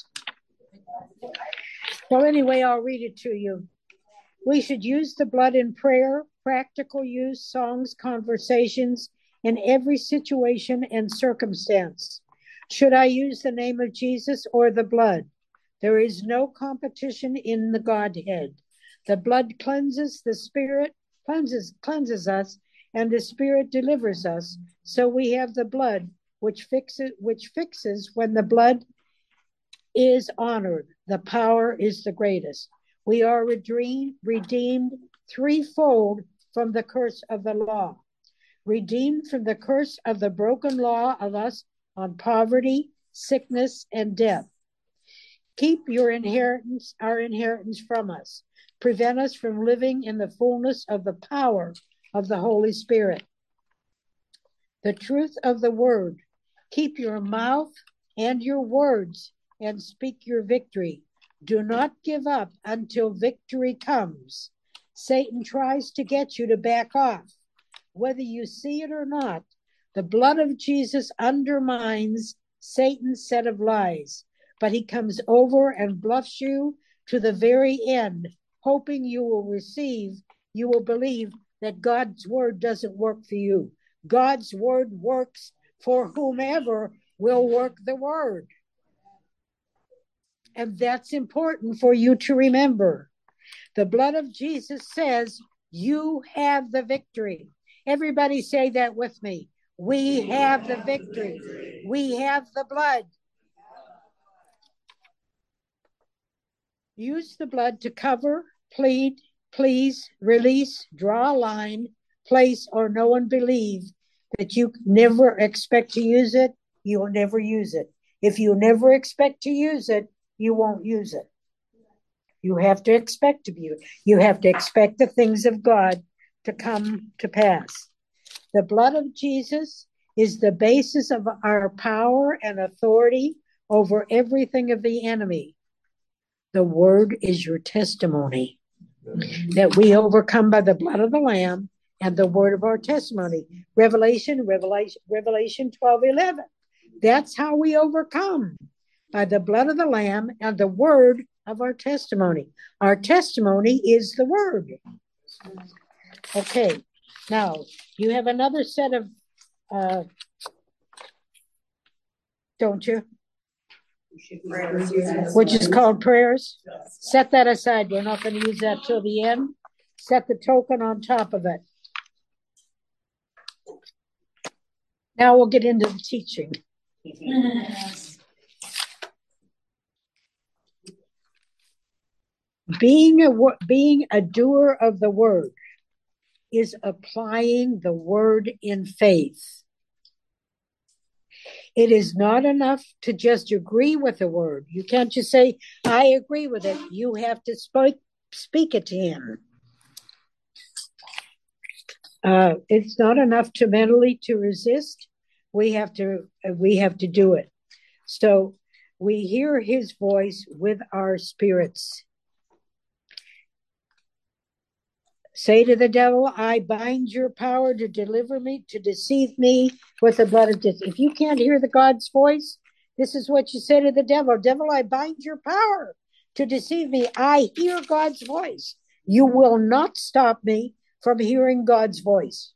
Well, anyway, I'll read it to you. We should use the blood in prayer, practical use, songs, conversations, in every situation and circumstance. Should I use the name of Jesus or the blood? There is no competition in the Godhead. The blood cleanses, the Spirit cleanses, cleanses us, and the Spirit delivers us. So we have the blood, which fixes, which fixes when the blood is honored. The power is the greatest. We are redeemed, redeemed threefold from the curse of the law. Redeemed from the curse of the broken law of us on poverty, sickness, and death. Keep your inheritance, our inheritance from us. Prevent us from living in the fullness of the power of the Holy Spirit. The truth of the word. Keep your mouth and your words and speak your victory. Do not give up until victory comes. Satan tries to get you to back off. Whether you see it or not, the blood of Jesus undermines Satan's set of lies, but he comes over and bluffs you to the very end, hoping you will receive, you will believe that God's word doesn't work for you. God's word works for whomever will work the word. And that's important for you to remember. The blood of Jesus says you have the victory. Everybody say that with me. We have the victory. We have the blood. Use the blood to cover, plead, please, release, draw a line, place, or know and believe that you never expect to use it, you will never use it. If you never expect to use it, you won't use it. You have to expect to be. You have to expect the things of God to come to pass. The blood of Jesus is the basis of our power and authority over everything of the enemy. The word is your testimony that we overcome by the blood of the Lamb and the word of our testimony. Revelation, Revelation, Revelation twelve eleven. That's how we overcome, by the blood of the Lamb and the word of our testimony. Our testimony is the word. Okay, now you have another set of, uh, don't you? Which is called prayers. Set that aside. We're not going to use that till the end. Set the token on top of it. Now we'll get into the teaching. Being a being a doer of the word is applying the word in faith. It is not enough to just agree with the word. You can't just say, I agree with it. You have to speak, speak it to him. Uh, it's not enough to mentally to resist. We have to, we have to do it. So we hear his voice with our spirits. Say to the devil, I bind your power to deliver me, to deceive me with the blood of Jesus. If you can't hear the God's voice, this is what you say to the devil. Devil, I bind your power to deceive me. I hear God's voice. You will not stop me from hearing God's voice.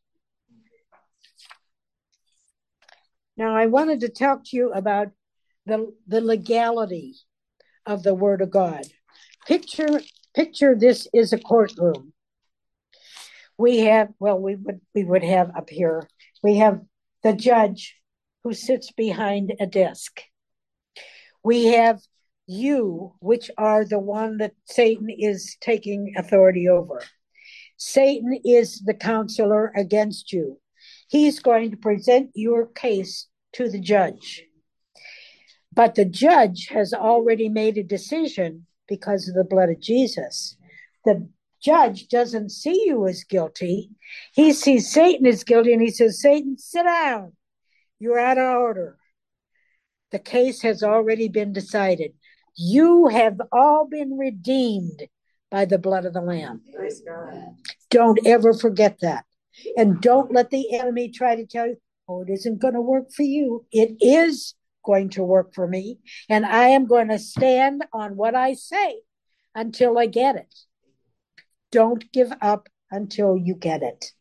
Now, I wanted to talk to you about the, the legality of the word of God. Picture, picture this is a courtroom. We have, well, we would we would have up here, we have the judge who sits behind a desk. We have you, which are the one that Satan is taking authority over. Satan is the counselor against you. He's going to present your case to the judge. But the judge has already made a decision because of the blood of Jesus. The judge doesn't see you as guilty. He sees Satan as guilty and he says, Satan, sit down. You're out of order. The case has already been decided. You have all been redeemed by the blood of the Lamb. Praise God. Don't ever forget that. And don't let the enemy try to tell you, oh, it isn't going to work for you. It is going to work for me. And I am going to stand on what I say until I get it. Don't give up until you get it.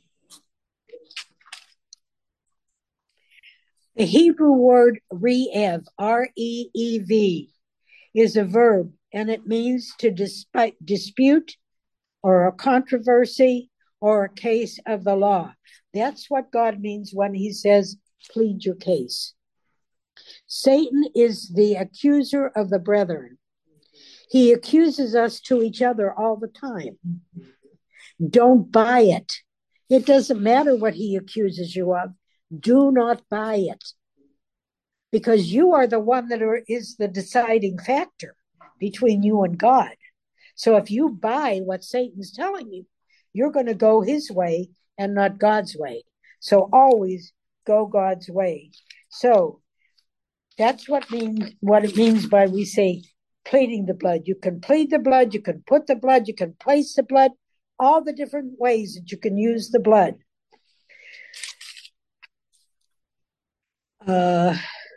The Hebrew word re'ev, R E E V, is a verb, and it means to despite, dispute or a controversy or a case of the law. That's what God means when he says, plead your case. Satan is the accuser of the brethren. He accuses us to each other all the time. Don't buy it. It doesn't matter what he accuses you of. Do not buy it. Because you are the one that are, is the deciding factor between you and God. So if you buy what Satan's telling you, you're going to go his way and not God's way. So always go God's way. So that's what means what it means by we say pleading the blood. You can plead the blood, you can put the blood, you can place the blood, all the different ways that you can use the blood. Uh,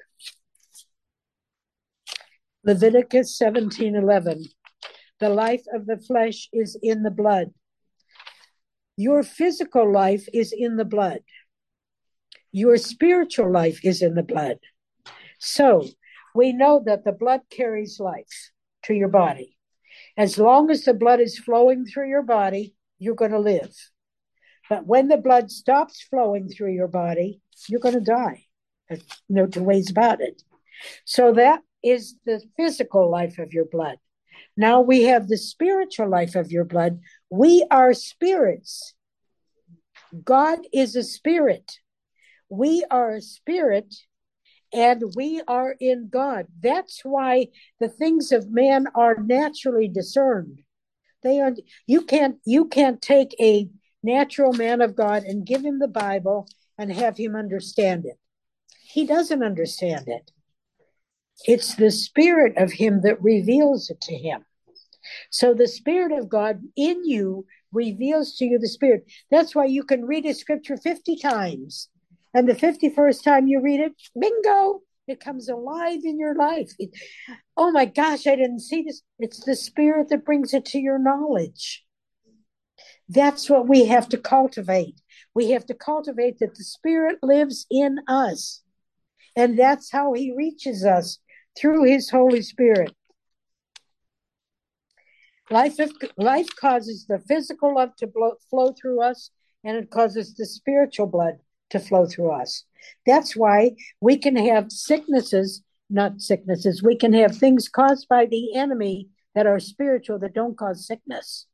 Leviticus seventeen eleven. The life of the flesh is in the blood. Your physical life is in the blood. Your spiritual life is in the blood. So we know that the blood carries life to your body. As long as the blood is flowing through your body, you're going to live. But when the blood stops flowing through your body, you're going to die. There's no two ways about it. So that is the physical life of your blood. Now we have the spiritual life of your blood. We are spirits. God is a spirit. We are a spirit, and we are in God. That's why the things of man are naturally discerned. They are. You can't. You can't take a natural man of God and give him the Bible and have him understand it. He doesn't understand it. It's the spirit of him that reveals it to him. So the Spirit of God in you reveals to you the Spirit. That's why you can read a scripture fifty times. And the fifty-first time you read it, bingo, it comes alive in your life. It, oh my gosh, I didn't see this. It's the Spirit that brings it to your knowledge. That's what we have to cultivate. We have to cultivate that the Spirit lives in us. And that's how he reaches us, through his Holy Spirit. Life, of, life causes the physical love to blow, flow through us, and it causes the spiritual blood to flow through us. That's why we can have sicknesses, not sicknesses, we can have things caused by the enemy that are spiritual that don't cause sickness.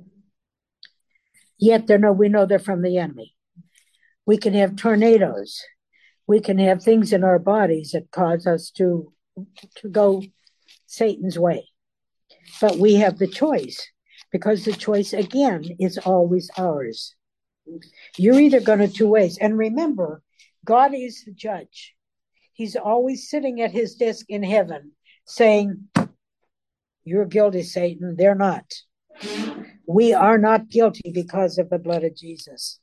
Yet they're no, we know they're from the enemy. We can have tornadoes. We can have things in our bodies that cause us to, to go Satan's way. But we have the choice, because the choice, again, is always ours. You're either going to two ways. And remember, God is the judge. He's always sitting at his desk in heaven saying, you're guilty, Satan. They're not. We are not guilty because of the blood of Jesus.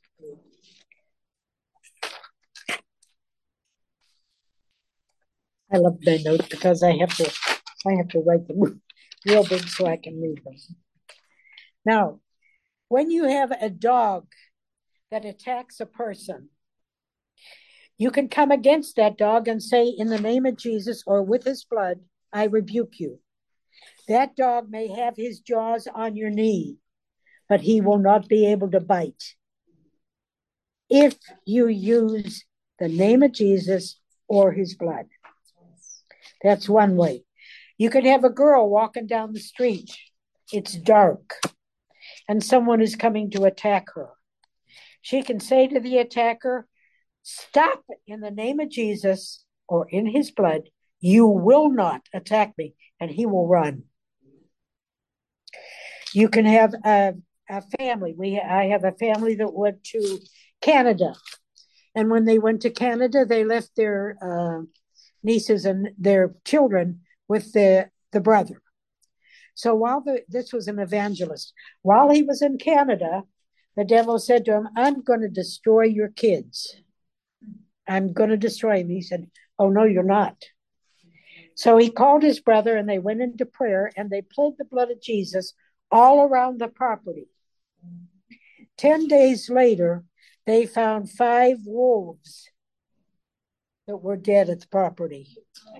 I love my notes because I have to I have to write them real big so I can read them. Now, when you have a dog that attacks a person, you can come against that dog and say, in the name of Jesus or with his blood, I rebuke you. That dog may have his jaws on your knee, but he will not be able to bite if you use the name of Jesus or his blood. That's one way. You could have a girl walking down the street. It's dark, and someone is coming to attack her. She can say to the attacker, stop in the name of Jesus or in his blood. You will not attack me, and he will run. You can have a, a family. We I have a family that went to Canada, and when they went to Canada, they left their uh, nieces and their children with the, the brother. So while the, this was an evangelist, while he was in Canada, the devil said to him, I'm going to destroy your kids. I'm going to destroy him. He said, oh, no, you're not. So he called his brother, and they went into prayer, and they pled the blood of Jesus all around the property. Ten days later, they found five wolves that were dead at the property,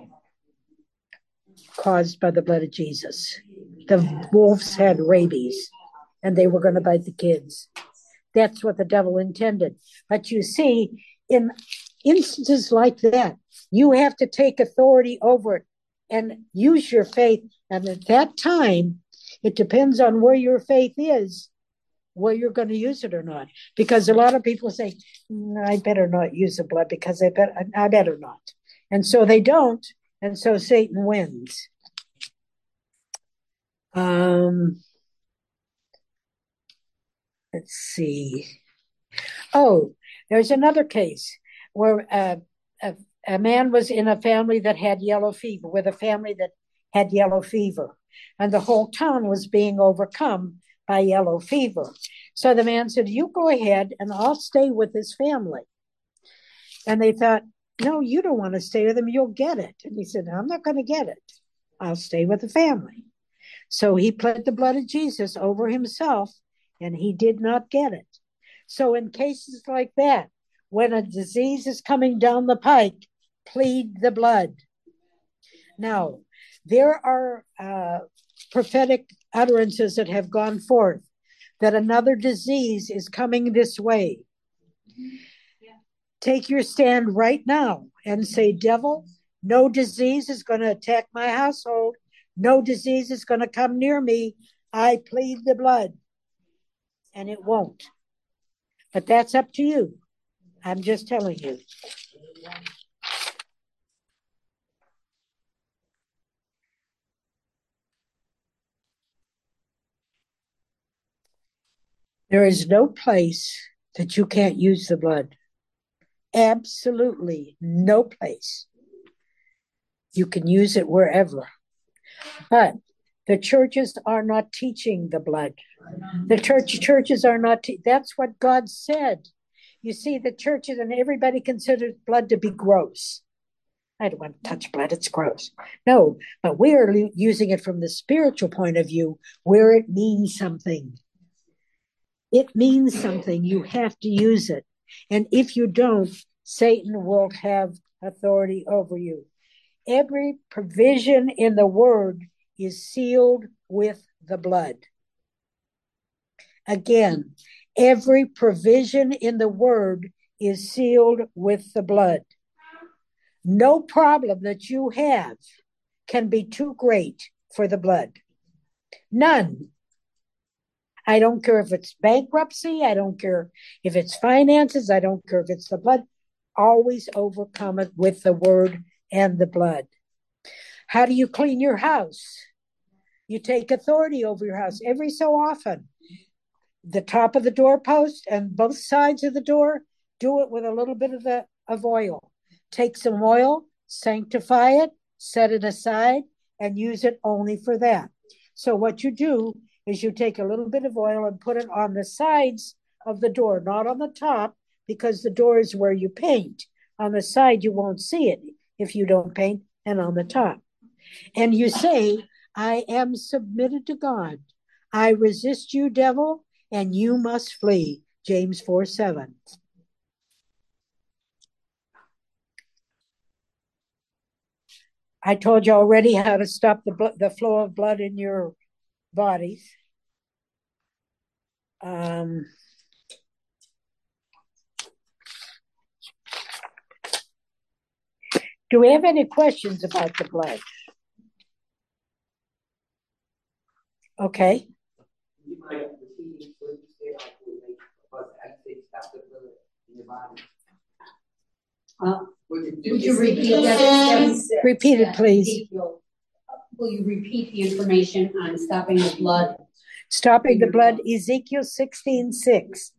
caused by the blood of Jesus. The wolves had rabies, and they were going to bite the kids. That's what the devil intended. But you see, in instances like that, you have to take authority over it and use your faith. And at that time, it depends on where your faith is, where you're going to use it or not. Because a lot of people say, mm, I better not use the blood because I, bet, I better not. And so they don't. And so Satan wins. Um, let's see. Oh, there's another case where uh, a, a man was in a family that had yellow fever, with a family that had yellow fever. And the whole town was being overcome by yellow fever. So the man said, you go ahead and I'll stay with this family. And they thought, no, you don't want to stay with them. You'll get it. And he said, I'm not going to get it. I'll stay with the family. So he pled the blood of Jesus over himself, and he did not get it. So in cases like that, when a disease is coming down the pike, plead the blood. Now, there are uh, prophetic utterances that have gone forth that another disease is coming this way. Take your stand right now and say, devil, no disease is going to attack my household. No disease is going to come near me. I plead the blood. And it won't. But that's up to you. I'm just telling you. There is no place that you can't use the blood. Absolutely no place. You can use it wherever. But the churches are not teaching the blood. The church churches are not. Te- that's what God said. You see, the churches and everybody considers blood to be gross. I don't want to touch blood. It's gross. No, but we are l- using it from the spiritual point of view, where it means something. It means something. You have to use it. And if you don't, Satan will have authority over you. Every provision in the word is sealed with the blood. Again, every provision in the word is sealed with the blood. No problem that you have can be too great for the blood. None. I don't care if it's bankruptcy. I don't care if it's finances. I don't care if it's the blood. Always overcome it with the word and the blood. How do you clean your house? You take authority over your house every so often. The top of the doorpost and both sides of the door, do it with a little bit of the of oil. Take some oil, sanctify it, set it aside, and use it only for that. So what you do is you take a little bit of oil and put it on the sides of the door, not on the top, because the door is where you paint. On the side, you won't see it if you don't paint, and on the top. And you say, I am submitted to God. I resist you, devil, and you must flee. James four seven. I told you already how to stop the bl- the flow of blood in your bodies. Um, do we have any questions about the blood? Okay. You might repeat what you said, like, but I think stop the blood in your body. Uh, Would you, would you repeat that? Repeat it, please. Will you repeat the information on stopping the blood? Stopping the blood, Ezekiel sixteen six.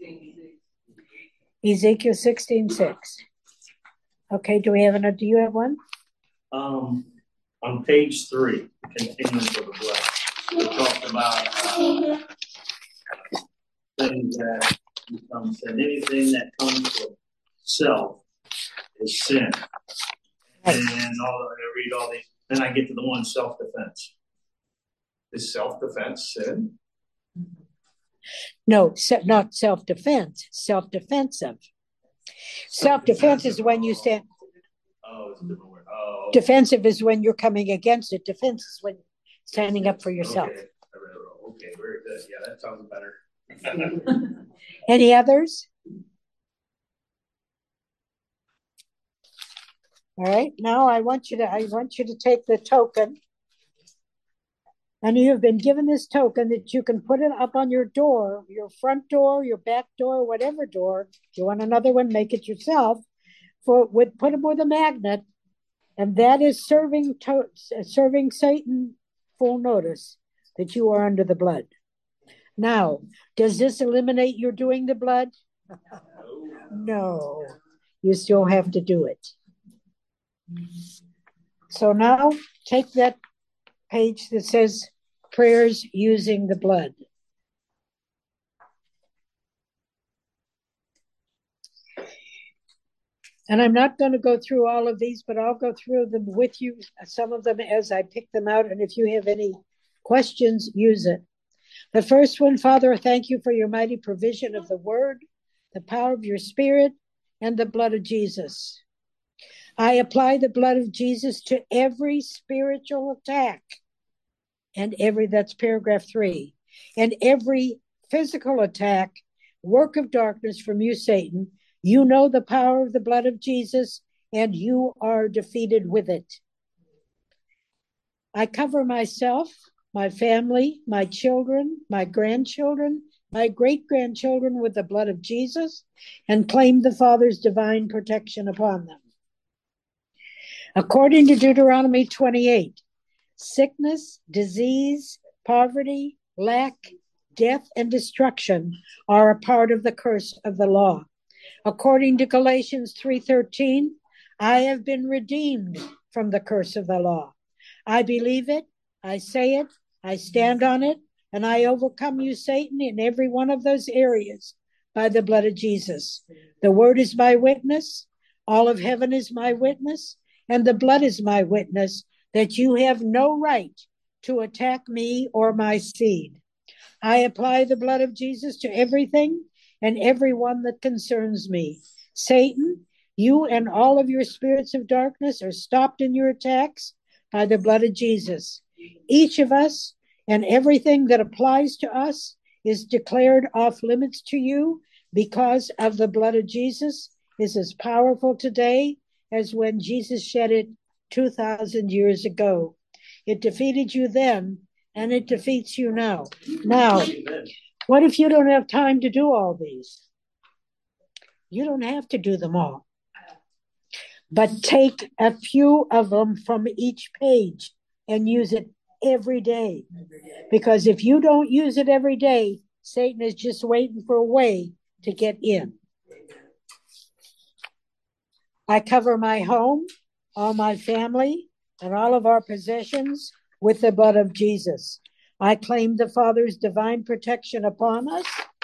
Ezekiel sixteen six. Okay, do we have another? Do you have one? Um, on page three, continuance of the blood, we talked about uh, things that become sin. Anything that comes from self is sin. Right. And all I read all these, then I get to the one self-defense. Is self-defense sin? No, se- not self-defense, self-defensive. Self-defense is when you stand. Oh, it's a different word. Oh, okay. Defensive is when you're coming against it. Defense is when standing up for yourself. Okay, okay, very good. Yeah, that sounds better. Any others? All right. Now I want you to I want you to take the token. And you have been given this token that you can put it up on your door, your front door, your back door, whatever door. If you want another one, make it yourself. For with put them with a magnet, and that is serving to, serving Satan full notice that you are under the blood. Now, does this eliminate your doing the blood? No, you still have to do it. So now take that page that says prayers using the blood. And I'm not going to go through all of these, but I'll go through them with you, some of them as I pick them out. And if you have any questions, use it. The first one, Father, thank you for your mighty provision of the word, the power of your spirit, and the blood of Jesus. I apply the blood of Jesus to every spiritual attack, and every, that's paragraph three, and every physical attack, work of darkness from you, Satan. You know the power of the blood of Jesus, and you are defeated with it. I cover myself, my family, my children, my grandchildren, my great-grandchildren with the blood of Jesus, and claim the Father's divine protection upon them. According to Deuteronomy twenty-eight, sickness, disease, poverty, lack, death, and destruction are a part of the curse of the law. According to Galatians three thirteen, I have been redeemed from the curse of the law. I believe it, I say it, I stand on it, and I overcome you, Satan, in every one of those areas by the blood of Jesus. The word is my witness, all of heaven is my witness, and the blood is my witness that you have no right to attack me or my seed. I apply the blood of Jesus to everything and everyone that concerns me. Satan, you and all of your spirits of darkness are stopped in your attacks by the blood of Jesus. Each of us and everything that applies to us is declared off limits to you because of the blood of Jesus is as powerful today as when Jesus shed it two thousand years ago. It defeated you then, and it defeats you now. Now, what if you don't have time to do all these? You don't have to do them all. But take a few of them from each page and use it every day. Because if you don't use it every day, Satan is just waiting for a way to get in. I cover my home, all my family, and all of our possessions with the blood of Jesus. I claim the Father's divine protection upon us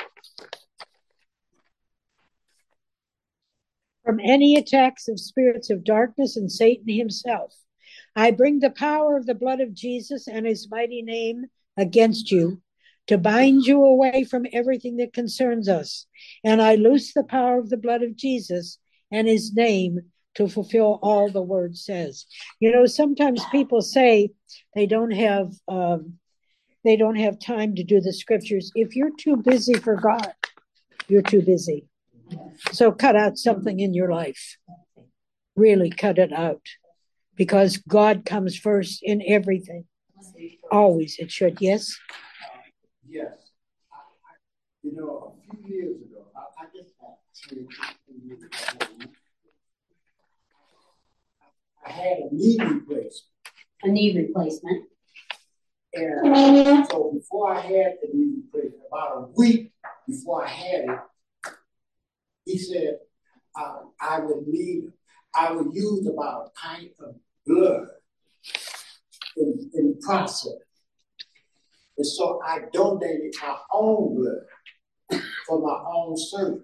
from any attacks of spirits of darkness and Satan himself. I bring the power of the blood of Jesus and his mighty name against you to bind you away from everything that concerns us. And I loose the power of the blood of Jesus and his name to fulfill all the word says. You know, sometimes people say they don't have um, they don't have time to do the scriptures. If you're too busy for God, you're too busy. So cut out something in your life. Really cut it out. Because God comes first in everything. Always it should. Yes? Yes. I, I, you know, a few years ago, I, I just had two years ago, I had a knee replacement. A knee replacement. And so before I had the knee replacement, about a week before I had it, he said uh, I would need, I would use about a pint of blood in, in the process. And so I donated my own blood for my own surgery.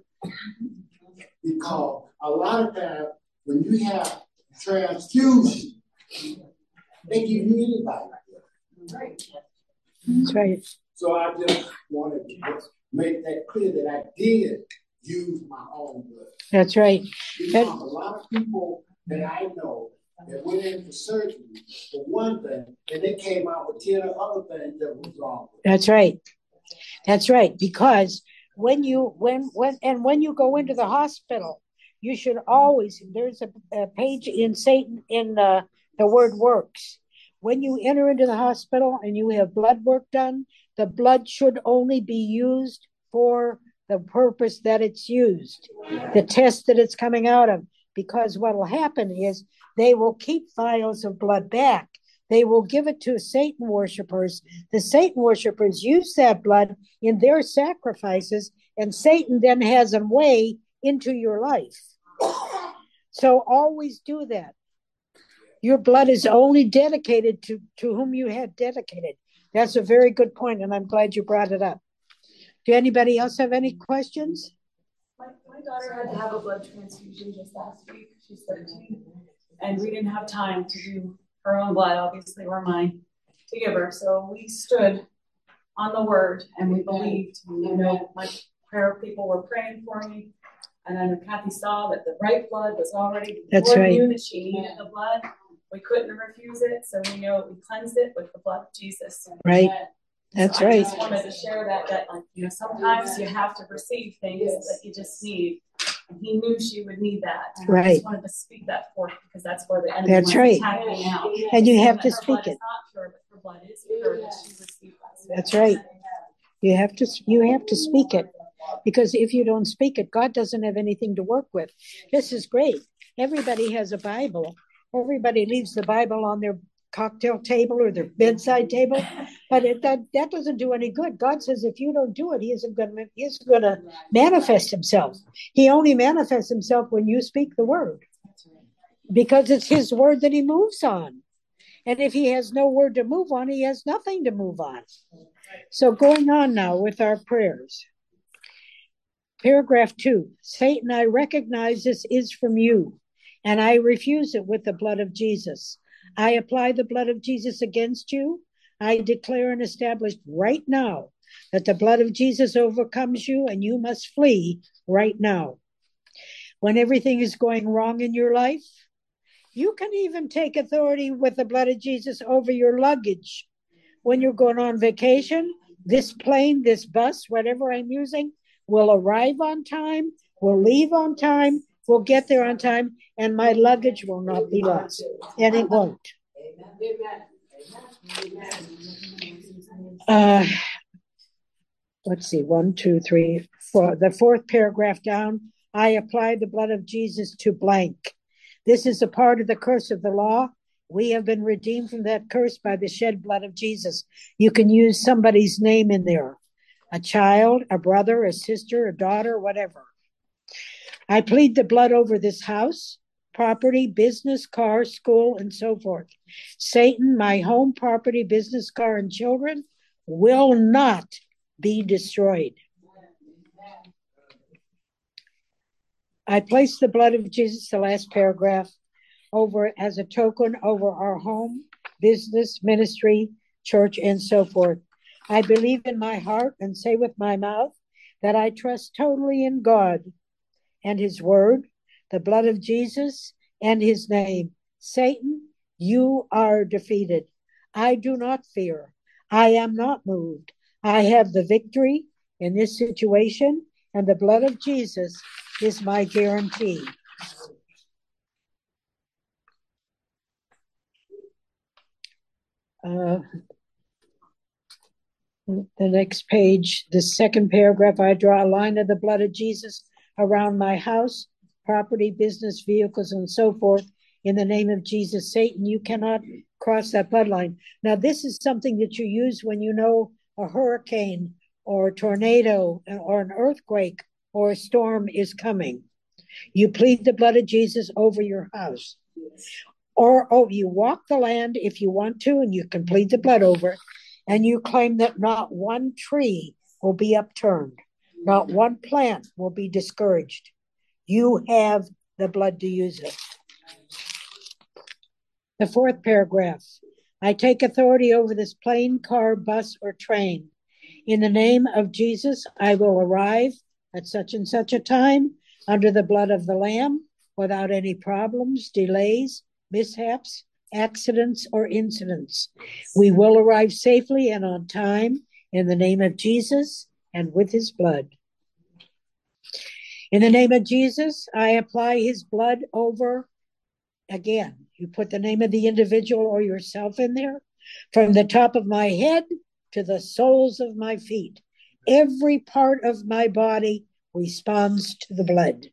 Because a lot of times when you have transfusion, they give you anybody blood. Right. That's right. So I just wanted to just make that clear that I did use my own blood. That's right. Because That, a lot of people that I know that went in for surgery for one thing, and they came out with ten other things that was wrong with that's right. That's right. Because when you when when and when you go into the hospital, you should always, there's a, a page in Satan in the, the word works. When you enter into the hospital and you have blood work done, the blood should only be used for the purpose that it's used, the test that it's coming out of. Because what will happen is they will keep vials of blood back. They will give it to Satan worshipers. The Satan worshipers use that blood in their sacrifices, and Satan then has a way into your life. So always do that. Your blood is only dedicated to, to whom you had dedicated. That's a very good point, and I'm glad you brought it up. Do anybody else have any questions? My, my daughter had to have a blood transfusion just last week. She's thirteen. And we didn't have time to do her own blood, obviously, or mine, to give her. So we stood on the word and we believed. You know, my prayer people were praying for me. And then Kathy saw that the right blood was already That's right. knew that she needed the blood. We couldn't refuse it. So we know we cleansed it with the blood of Jesus. Right. And That's so I right. just wanted to share that, that like, you know, sometimes you have to receive things yes. that you just need. And he knew she would need that. And right. I just wanted to speak that forth because that's where the enemy that's was right. attacking now. And you have to her speak blood it. Is not pure, but her blood is pure, that she received that. That's right. You have to you have to speak it. Because if you don't speak it, God doesn't have anything to work with. This is great. Everybody has a Bible. Everybody leaves the Bible on their cocktail table or their bedside table, but it, that that doesn't do any good. God says if you don't do it, He isn't going to He isn't going to manifest Himself. He only manifests Himself when you speak the word, because it's His word that He moves on. And if He has no word to move on, He has nothing to move on. So going on now with our prayers. Paragraph two, Satan, I recognize this is from you, and I refuse it with the blood of Jesus. I apply the blood of Jesus against you. I declare and establish right now that the blood of Jesus overcomes you, and you must flee right now. When everything is going wrong in your life, you can even take authority with the blood of Jesus over your luggage. When you're going on vacation, this plane, this bus, whatever I'm using, We'll arrive on time. We'll leave on time. We'll get there on time. And my luggage will not be lost. And it won't. Uh, let's see. One, two, three, four. The fourth paragraph down. I apply the blood of Jesus to blank. This is a part of the curse of the law. We have been redeemed from that curse by the shed blood of Jesus. You can use somebody's name in there. A child, a brother, a sister, a daughter, whatever. I plead the blood over this house, property, business, car, school, and so forth. Satan, my home, property, business, car, and children will not be destroyed. I place the blood of Jesus, the last paragraph, over as a token over our home, business, ministry, church, and so forth. I believe in my heart and say with my mouth that I trust totally in God and his word, the blood of Jesus and his name. Satan, you are defeated. I do not fear. I am not moved. I have the victory in this situation, and the blood of Jesus is my guarantee. Uh, the next page, the second paragraph, I draw a line of the blood of Jesus around my house, property, business, vehicles, and so forth. In the name of Jesus, Satan, you cannot cross that bloodline. Now, this is something that you use when you know a hurricane or a tornado or an earthquake or a storm is coming. You plead the blood of Jesus over your house. Or, oh, you walk the land if you want to, and you can plead the blood over it, and you claim that not one tree will be upturned, not one plant will be discouraged. You have the blood to use it. The fourth paragraph. I take authority over this plane, car, bus, or train. In the name of Jesus, I will arrive at such and such a time under the blood of the Lamb without any problems, delays, mishaps, accidents, or incidents. We will arrive safely and on time in the name of Jesus and with his blood. In the name of Jesus, I apply his blood over, again, you put the name of the individual or yourself in there, from the top of my head to the soles of my feet. Every part of my body responds to the blood.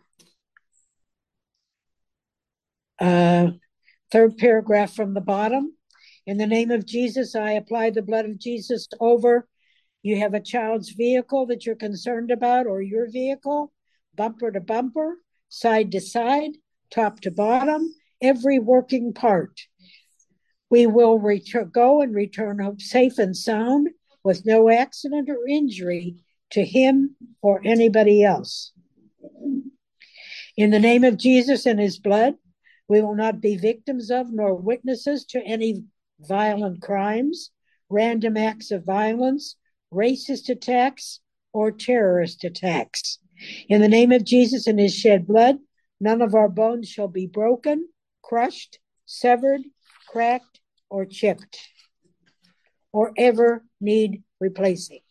Uh, third paragraph from the bottom. In the name of Jesus, I apply the blood of Jesus over. You have a child's vehicle that you're concerned about, or your vehicle, bumper to bumper, side to side, top to bottom, every working part. We will return, go and return home safe and sound with no accident or injury to him or anybody else. In the name of Jesus and his blood, we will not be victims of nor witnesses to any violent crimes, random acts of violence, racist attacks, or terrorist attacks. In the name of Jesus and his shed blood, none of our bones shall be broken, crushed, severed, cracked, or chipped, or ever need replacing.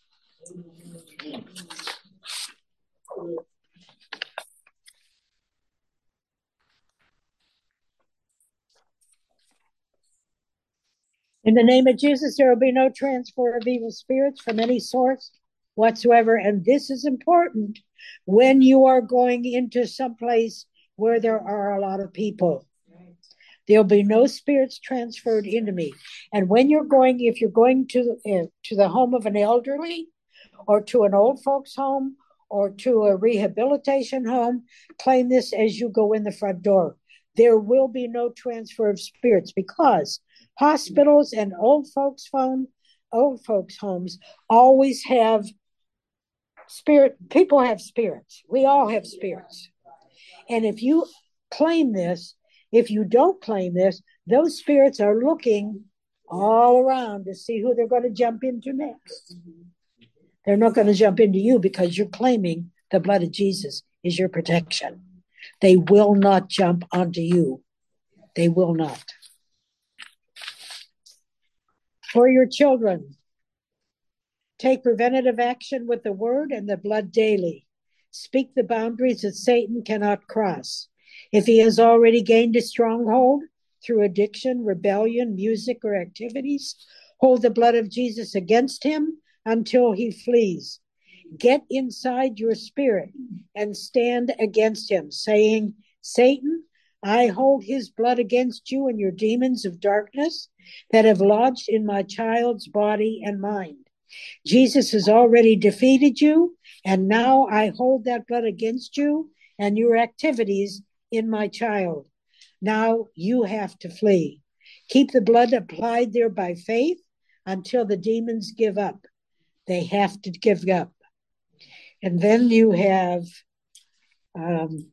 In the name of Jesus, there will be no transfer of evil spirits from any source whatsoever. And this is important when you are going into some place where there are a lot of people. There'll be no spirits transferred into me. And when you're going, if you're going to, uh, to the home of an elderly or to an old folks home or to a rehabilitation home, claim this as you go in the front door. There will be no transfer of spirits, because hospitals and old folks home, old folks homes always have spirit. People have spirits. We all have spirits. And if you claim this, if you don't claim this, those spirits are looking all around to see who they're going to jump into next. They're not going to jump into you because you're claiming the blood of Jesus is your protection. They will not jump onto you. They will not. For your children, Take preventative action with the word and the blood daily. Speak the boundaries that Satan cannot cross. If he has already gained a stronghold through addiction, rebellion, music, or activities, hold the blood of Jesus against him until he flees. Get inside your spirit and stand against him, saying, Satan, I hold his blood against you and your demons of darkness that have lodged in my child's body and mind. Jesus has already defeated you, and now I hold that blood against you and your activities in my child. Now you have to flee. Keep the blood applied there by faith until the demons give up. They have to give up. And then you have, um,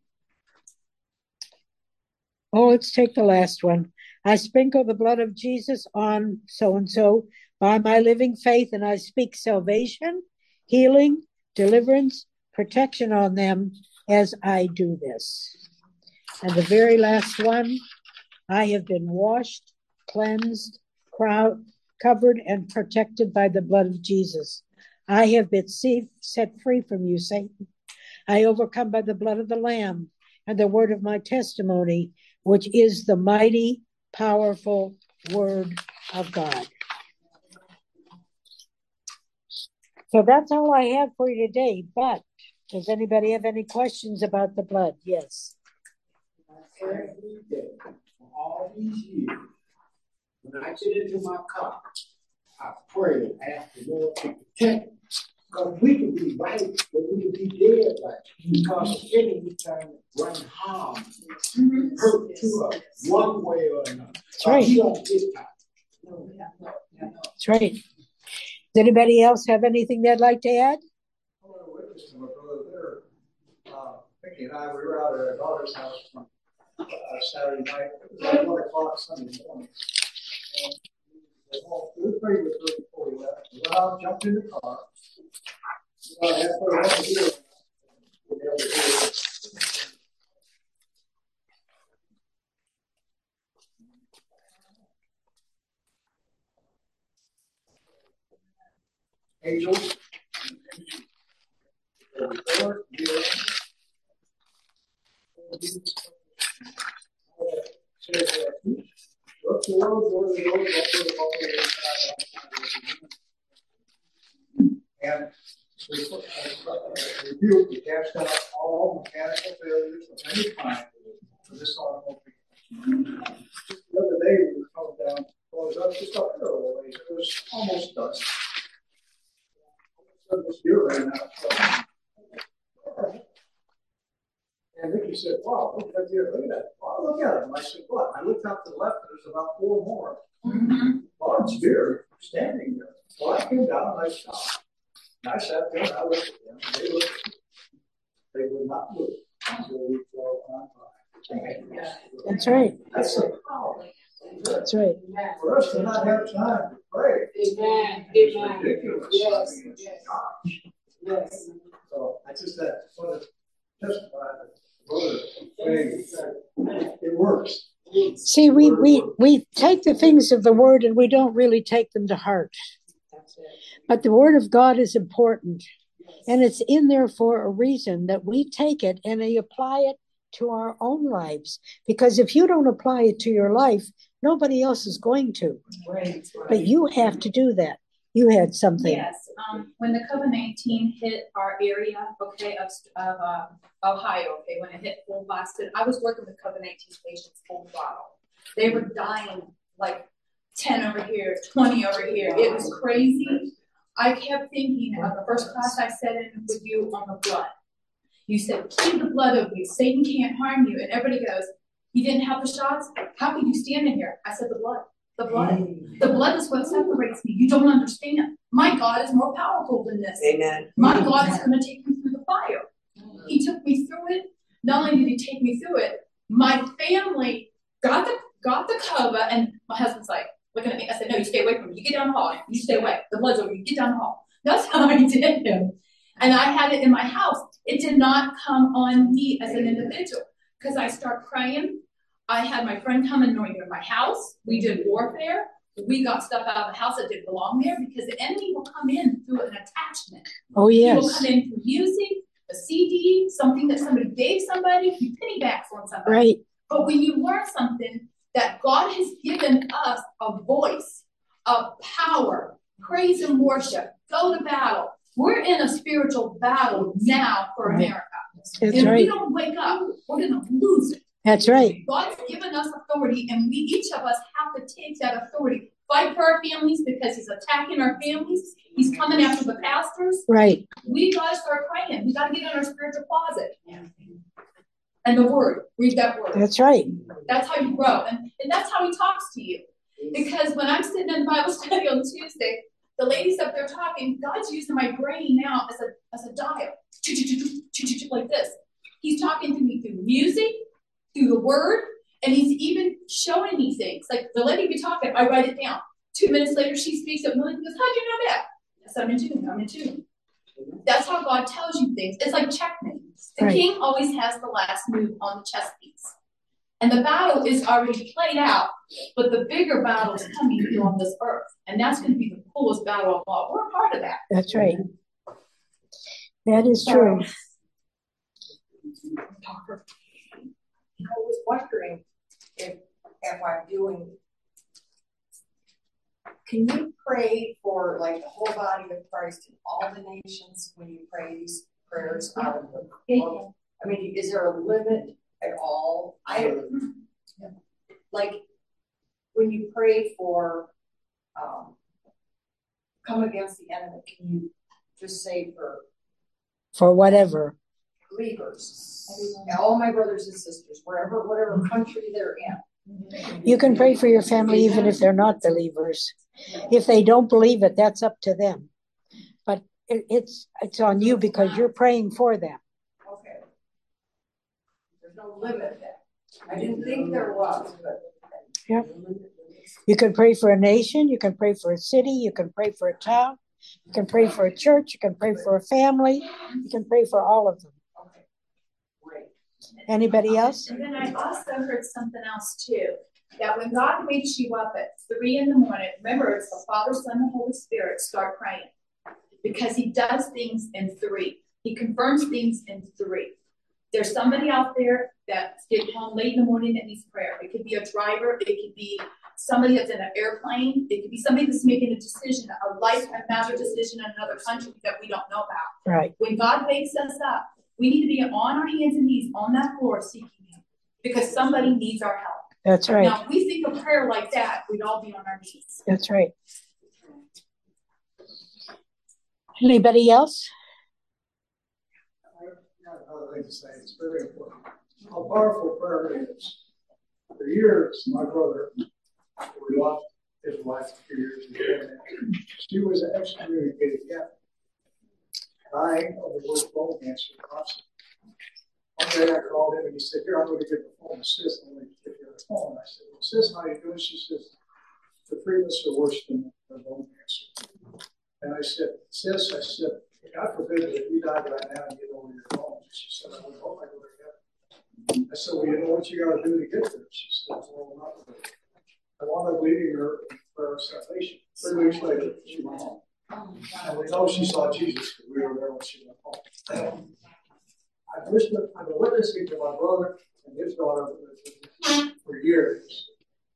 oh, let's take the last one. I sprinkle the blood of Jesus on so-and-so by my living faith, and I speak salvation, healing, deliverance, protection on them as I do this. And the very last one, I have been washed, cleansed, crowd, covered, and protected by the blood of Jesus. I have been set free from you, Satan. I overcome by the blood of the Lamb and the word of my testimony, which is the mighty, powerful word of God. So that's all I have for you today. But does anybody have any questions about the blood? Yes. Every day, for all these years, when I get into my car, I pray and ask the Lord to protect me. Because we could be right, but we could be dead right. Because the enemy trying to run harm, hurt to us one way or another. That's right. That's right. Does anybody else have anything they'd like to add? I want to witness to my brother there. Uh, Vicky and I, we were out at our daughter's house on uh, Saturday night. It was like one o'clock Sunday morning. And we prayed with her before we left. We went out, jumped in the car. Uh, that's what I had to do. Angels. And we rebuke, we cast out all mechanical failures of any kind for this automobile. The other day we were coming down, well, it was up just up here a little ways. It was almost done. So this deer ran out. And Vicky said, wow, look at that deer, look at that. Wow, look at him. I said, what? I looked out to the left, and there's about four more. Mm-hmm. Large deer standing there. Well, I came down and I stopped. And I sat there and I looked at them. And they looked at me. They would not move until we drove on by. That's right. That's the power. That's right. For us to not have time to pray. Amen. It's Amen. Ridiculous. Yes. I mean, it's gosh. Yes. So I just uh, want to testify that Brother, it works. See, we, we, we take the things of the word and we don't really take them to heart. But the word of God is important. And it's in there for a reason, that we take it and we apply it to our own lives. Because if you don't apply it to your life, nobody else is going to. Right. But you have to do that. You had something. Yes. Um, when the COVID nineteen hit our area, okay, of, of uh, Ohio, okay, when it hit full blasted, I was working with COVID nineteen patients full throttle. They were dying like ten over here, twenty over here. It was crazy. I kept thinking of the first class I sat in with you on the blood. You said, keep the blood over you. Satan can't harm you. And everybody goes, you didn't have the shots? How could you stand in here? I said, the blood. The blood. The blood is what separates me. You don't understand. My God is more powerful than this. Amen. My God is going to take me through the fire. He took me through it. Not only did he take me through it, my family got the got the cover, and my husband's like looking at me. I said, no, you stay away from me. You get down the hall. You stay away. The blood's over. You get down the hall. That's how I did him. And I had it in my house. It did not come on me as an individual because I start praying. I had my friend come and anoint my house. We did warfare. We got stuff out of the house that didn't belong there because the enemy will come in through an attachment. Oh, He yes. will come in through music, a C D, something that somebody gave somebody, you piggyback from somebody. Right. But when you learn something that God has given us a voice, a power, praise and worship, go to battle. We're in a spiritual battle now for Right. America. That's and if right. we don't wake up, we're going to lose it. That's right. God's given us authority, and we each of us have to take that authority. Fight for our families because he's attacking our families. He's coming after the pastors. Right. We got to start praying. We got to get in our spiritual closet. And the word, read that word. That's right. That's how you grow. And, and that's how he talks to you. Because when I'm sitting in the Bible study on Tuesday, the ladies up there talking, God's using my brain now as a as a dial. Like this. He's talking to me through music, through the word, and he's even showing me things. Like the lady be talking, I write it down. Two minutes later, she speaks up. Millie goes, how'd you know that? Yes, I'm in tune. I'm in tune. That's how God tells you things. It's like checkmate. The Right. king always has the last move on the chess piece. And the battle is already played out, but the bigger battle is coming here on this earth. And that's going to be the coolest battle of all. We're a part of that. That's right. That is true. I was wondering if, if I'm doing, can you pray for like the whole body of Christ in all the nations when you pray these prayers out of the book? I mean, is there a limit at all? I like when you pray for um, come against the enemy, can you just say for For whatever. believers, all my brothers and sisters, wherever, whatever country they're in? You can pray for your family even if they're not believers. If they don't believe it, that's up to them. But it, it's it's on you because you're praying for them. Okay. There's no limit there. I didn't think there was, but. Yep. You can pray for a nation. You can pray for a city. You can pray for a town. You can pray for a church. You can pray for a family. You can pray for all of them. Okay. Great. Anybody else? And then I also heard something else too. That when God wakes you up at three in the morning, remember it's the Father, Son, and Holy Spirit, start praying. Because he does things in three. He confirms things in three. There's somebody out there that's getting home late in the morning that needs prayer. It could be a driver. It could be somebody that's in an airplane. It could be somebody that's making a decision, a life and matter decision in another country that we don't know about. Right. When God wakes us up, we need to be on our hands and knees on that floor seeking him. Because somebody needs our help. That's right. Now, if we think of prayer like that, we'd all be on our knees. That's right. Anybody else? I have another thing to say. It's very important. How powerful prayer is. For years, my brother, we lost his wife a few years ago. She was an excommunicated Catholic. Dying of the word bone cancer. One day I called him and he said, here, I'm going to give the phone to Sis. I'm going to give you the phone. I said, well, Sis, how you doing? She says, the treatments are worse than the bone cancer. And I said, Sis, I said, God forbid that if you died right now and you get over your phone. She said, I would hope I go to heaven. I said, well, you know what you got to do to get there? She said, well, not really. I wound up leading her for her salvation. Three weeks later, she went home. And we know she saw Jesus because we were there when she went home. I've listened, I've been witnessing to my brother and his daughter for years.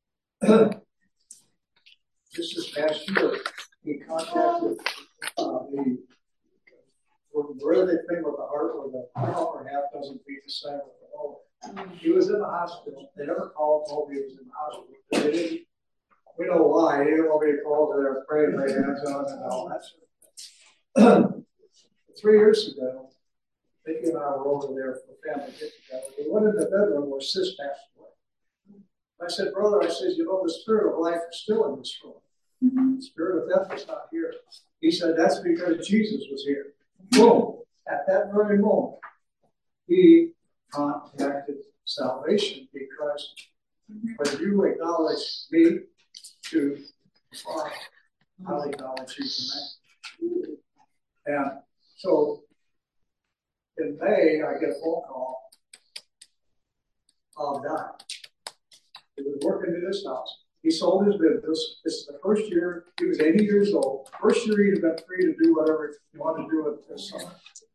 Just this past year, he contacted uh, the where they think of the heart or the upper half doesn't beat the same with the lower. He was in the hospital. They never called, told me he was in the hospital. They didn't, we know why. He didn't want me to call to their prayer, lay hands on him and all that sort of thing. Three years ago, Vicki and I were over there for family get together. We went in the bedroom where Sis passed away. I said, brother, I said, you know, the spirit of life is still in this room. Mm-hmm. The spirit of death is not here. He said, that's because Jesus was here. Boom. At that very moment, he contacted salvation because when you acknowledge me to Father, I'll acknowledge you to me. And so in May, I get a phone call. I'll die. He was working in his house. He sold his business. This is the first year, he was eighty years old. First year he'd have been free to do whatever he wanted to do with this son.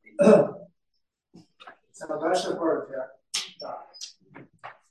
Now that's a heart attack. Died.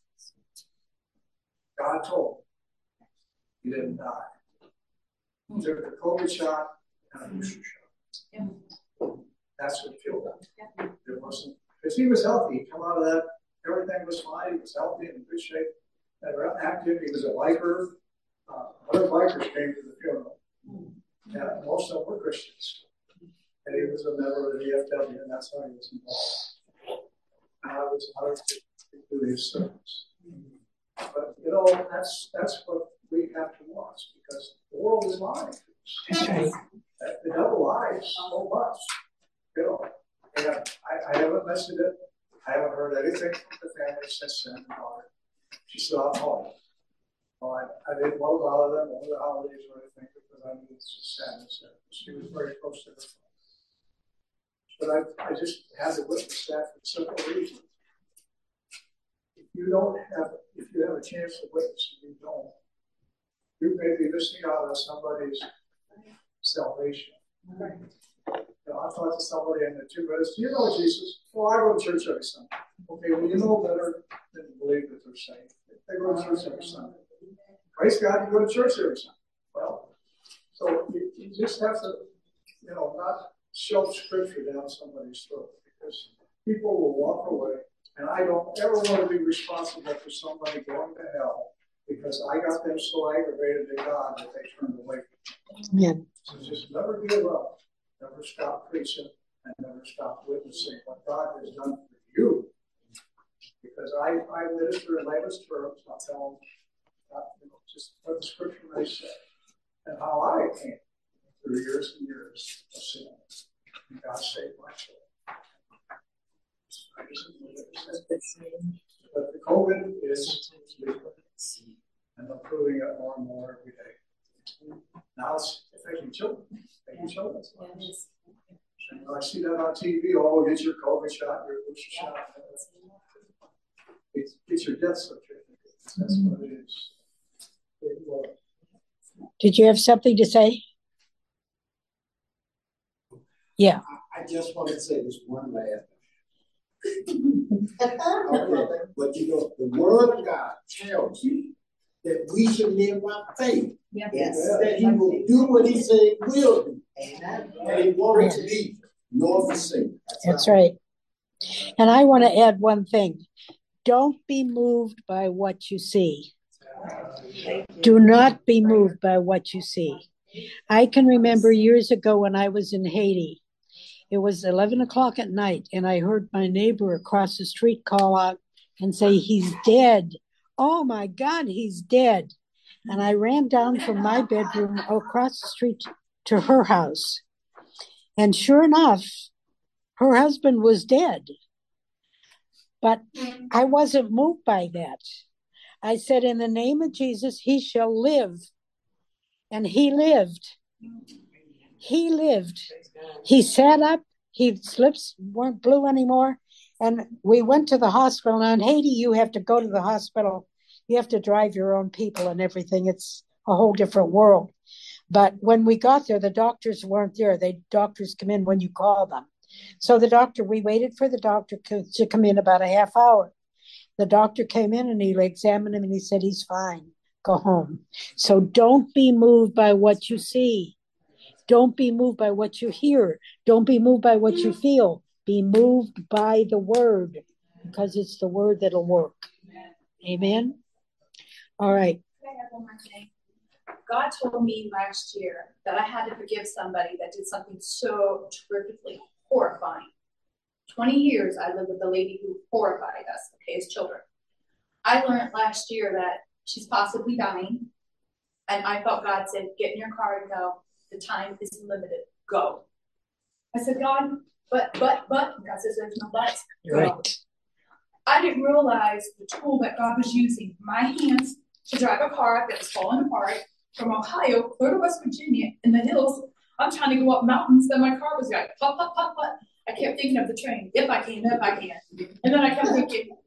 God told him he didn't die. He took a COVID shot and a booster shot. Yeah. That's what killed him. Yeah. It wasn't, because he was healthy. He'd come out of that, everything was fine. He was healthy and in good shape. And active. He was a biker. Uh, other bikers came to the funeral. Yeah, most of them were Christians. And he was a member of the D F W, and that's how he was involved. And I was honored to do his service. But you know, that's that's what we have to watch, because the world is lying. That's right. The devil lies so much. You know, and I, I haven't mentioned it. I haven't heard anything from the family since then about it. She's still out home. Well, I, I didn't know about them over the holidays or anything, because I knew it's just sadness there. She was very close to her. But I, I just had to witness that for a simple reason. If you don't have, if you have a chance to witness and you don't, you may be missing out on somebody's salvation. Right. You know, I talked to somebody in the two minutes, do you know Jesus? Well, I go to church every Sunday. Okay, well, you know better than to believe that they're saved. They go to church every Sunday. Praise God, you go to church every Sunday. Well, so you, you just have to, you know, not shove scripture down somebody's throat, because people will walk away, and I don't ever want to be responsible for somebody going to hell because I got them so aggravated to God that they turned away from me. Yeah. So just never give up, never stop preaching, and never stop witnessing what God has done for you. Because I, I minister in layman's terms, I'll tell them uh, you know, just what the scripture may say and how I came through years and years of sin. And God saved my soul. But the COVID is legal, and I'm proving it more and more every day. Now it's affecting children, affecting children. And when I see that on T V, oh, get your COVID shot, your booster shot. It's, it's your death certificate. That's what it is. Did you have something to say? Yeah. I, I just want to say this one last thing. Okay. But you know, the word of God tells you that we should live by faith. Yes. That he will do what he said he will do. Amen. And he won't to leave nor forsake. That's, That's right. And I want to add one thing. Don't be moved by what you see. Do not be moved by what you see. I can remember years ago when I was in Haiti. It was eleven o'clock at night, and I heard my neighbor across the street call out and say, he's dead. Oh, my God, he's dead. And I ran down from my bedroom across the street to her house. And sure enough, her husband was dead. But I wasn't moved by that. I said, in the name of Jesus, he shall live. And he lived. He lived. He sat up. His lips weren't blue anymore. And we went to the hospital. Now in Haiti, you have to go to the hospital. You have to drive your own people and everything. It's a whole different world. But when we got there, the doctors weren't there. The doctors come in when you call them. So the doctor, we waited for the doctor to come in about a half hour. The doctor came in and he examined him and he said, he's fine. Go home. So don't be moved by what you see. Don't be moved by what you hear. Don't be moved by what you feel. Be moved by the word, because it's the word that'll work. Amen. All right. God told me last year that I had to forgive somebody that did something so terrifically horrifying. twenty years I lived with a lady who horrified us, okay, as children. I learned last year that she's possibly dying, and I felt God said, get in your car and go. The time is limited. Go. I said, God, but, but, but. God says, there's no buts. Go. Right. I didn't realize the tool that God was using, my hands, to drive a car that was falling apart from Ohio, clear to West Virginia, in the hills. I'm trying to go up mountains, then my car was like, pop, pop, pop, pop. I kept thinking of the train. If I can, if I can. And then I kept thinking,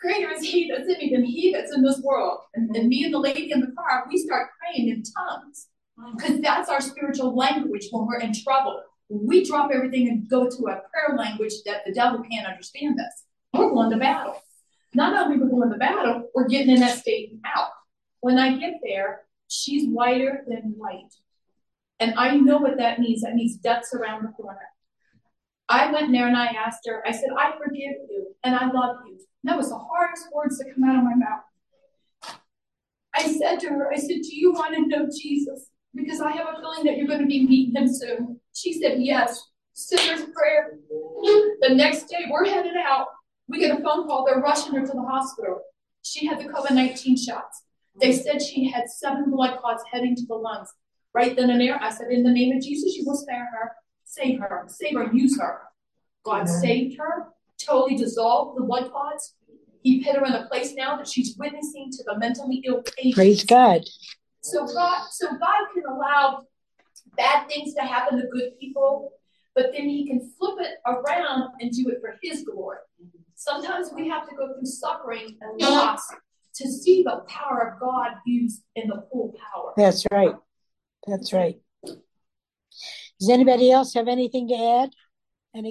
greater is he that's in me than he that's in this world. And, and me and the lady in the car, we start praying in tongues. Because that's our spiritual language when we're in trouble. We drop everything and go to a prayer language that the devil can't understand us. We're going to battle. Not only are we going to battle, we're getting in that state out. When I get there, she's whiter than white. And I know what that means. That means death's around the corner. I went in there and I asked her, I said, I forgive you and I love you. That was the hardest words to come out of my mouth. I said to her, I said, do you want to know Jesus? Because I have a feeling that you're going to be meeting him soon. She said, yes. Sinner's prayer. The next day, we're headed out. We get a phone call. They're rushing her to the hospital. She had the COVID nineteen shots. They said she had seven blood clots heading to the lungs. Right then and there, I said, in the name of Jesus, you will spare her. Save her. Save her. Use her. God saved her. Totally dissolved the blood clots. He put her in a place now that she's witnessing to the mentally ill patients. Praise God. So God, so God can allow bad things to happen to good people, but then he can flip it around and do it for his glory. Sometimes we have to go through suffering and loss to see the power of God used in the full power. That's right. That's right. Does anybody else have anything to add?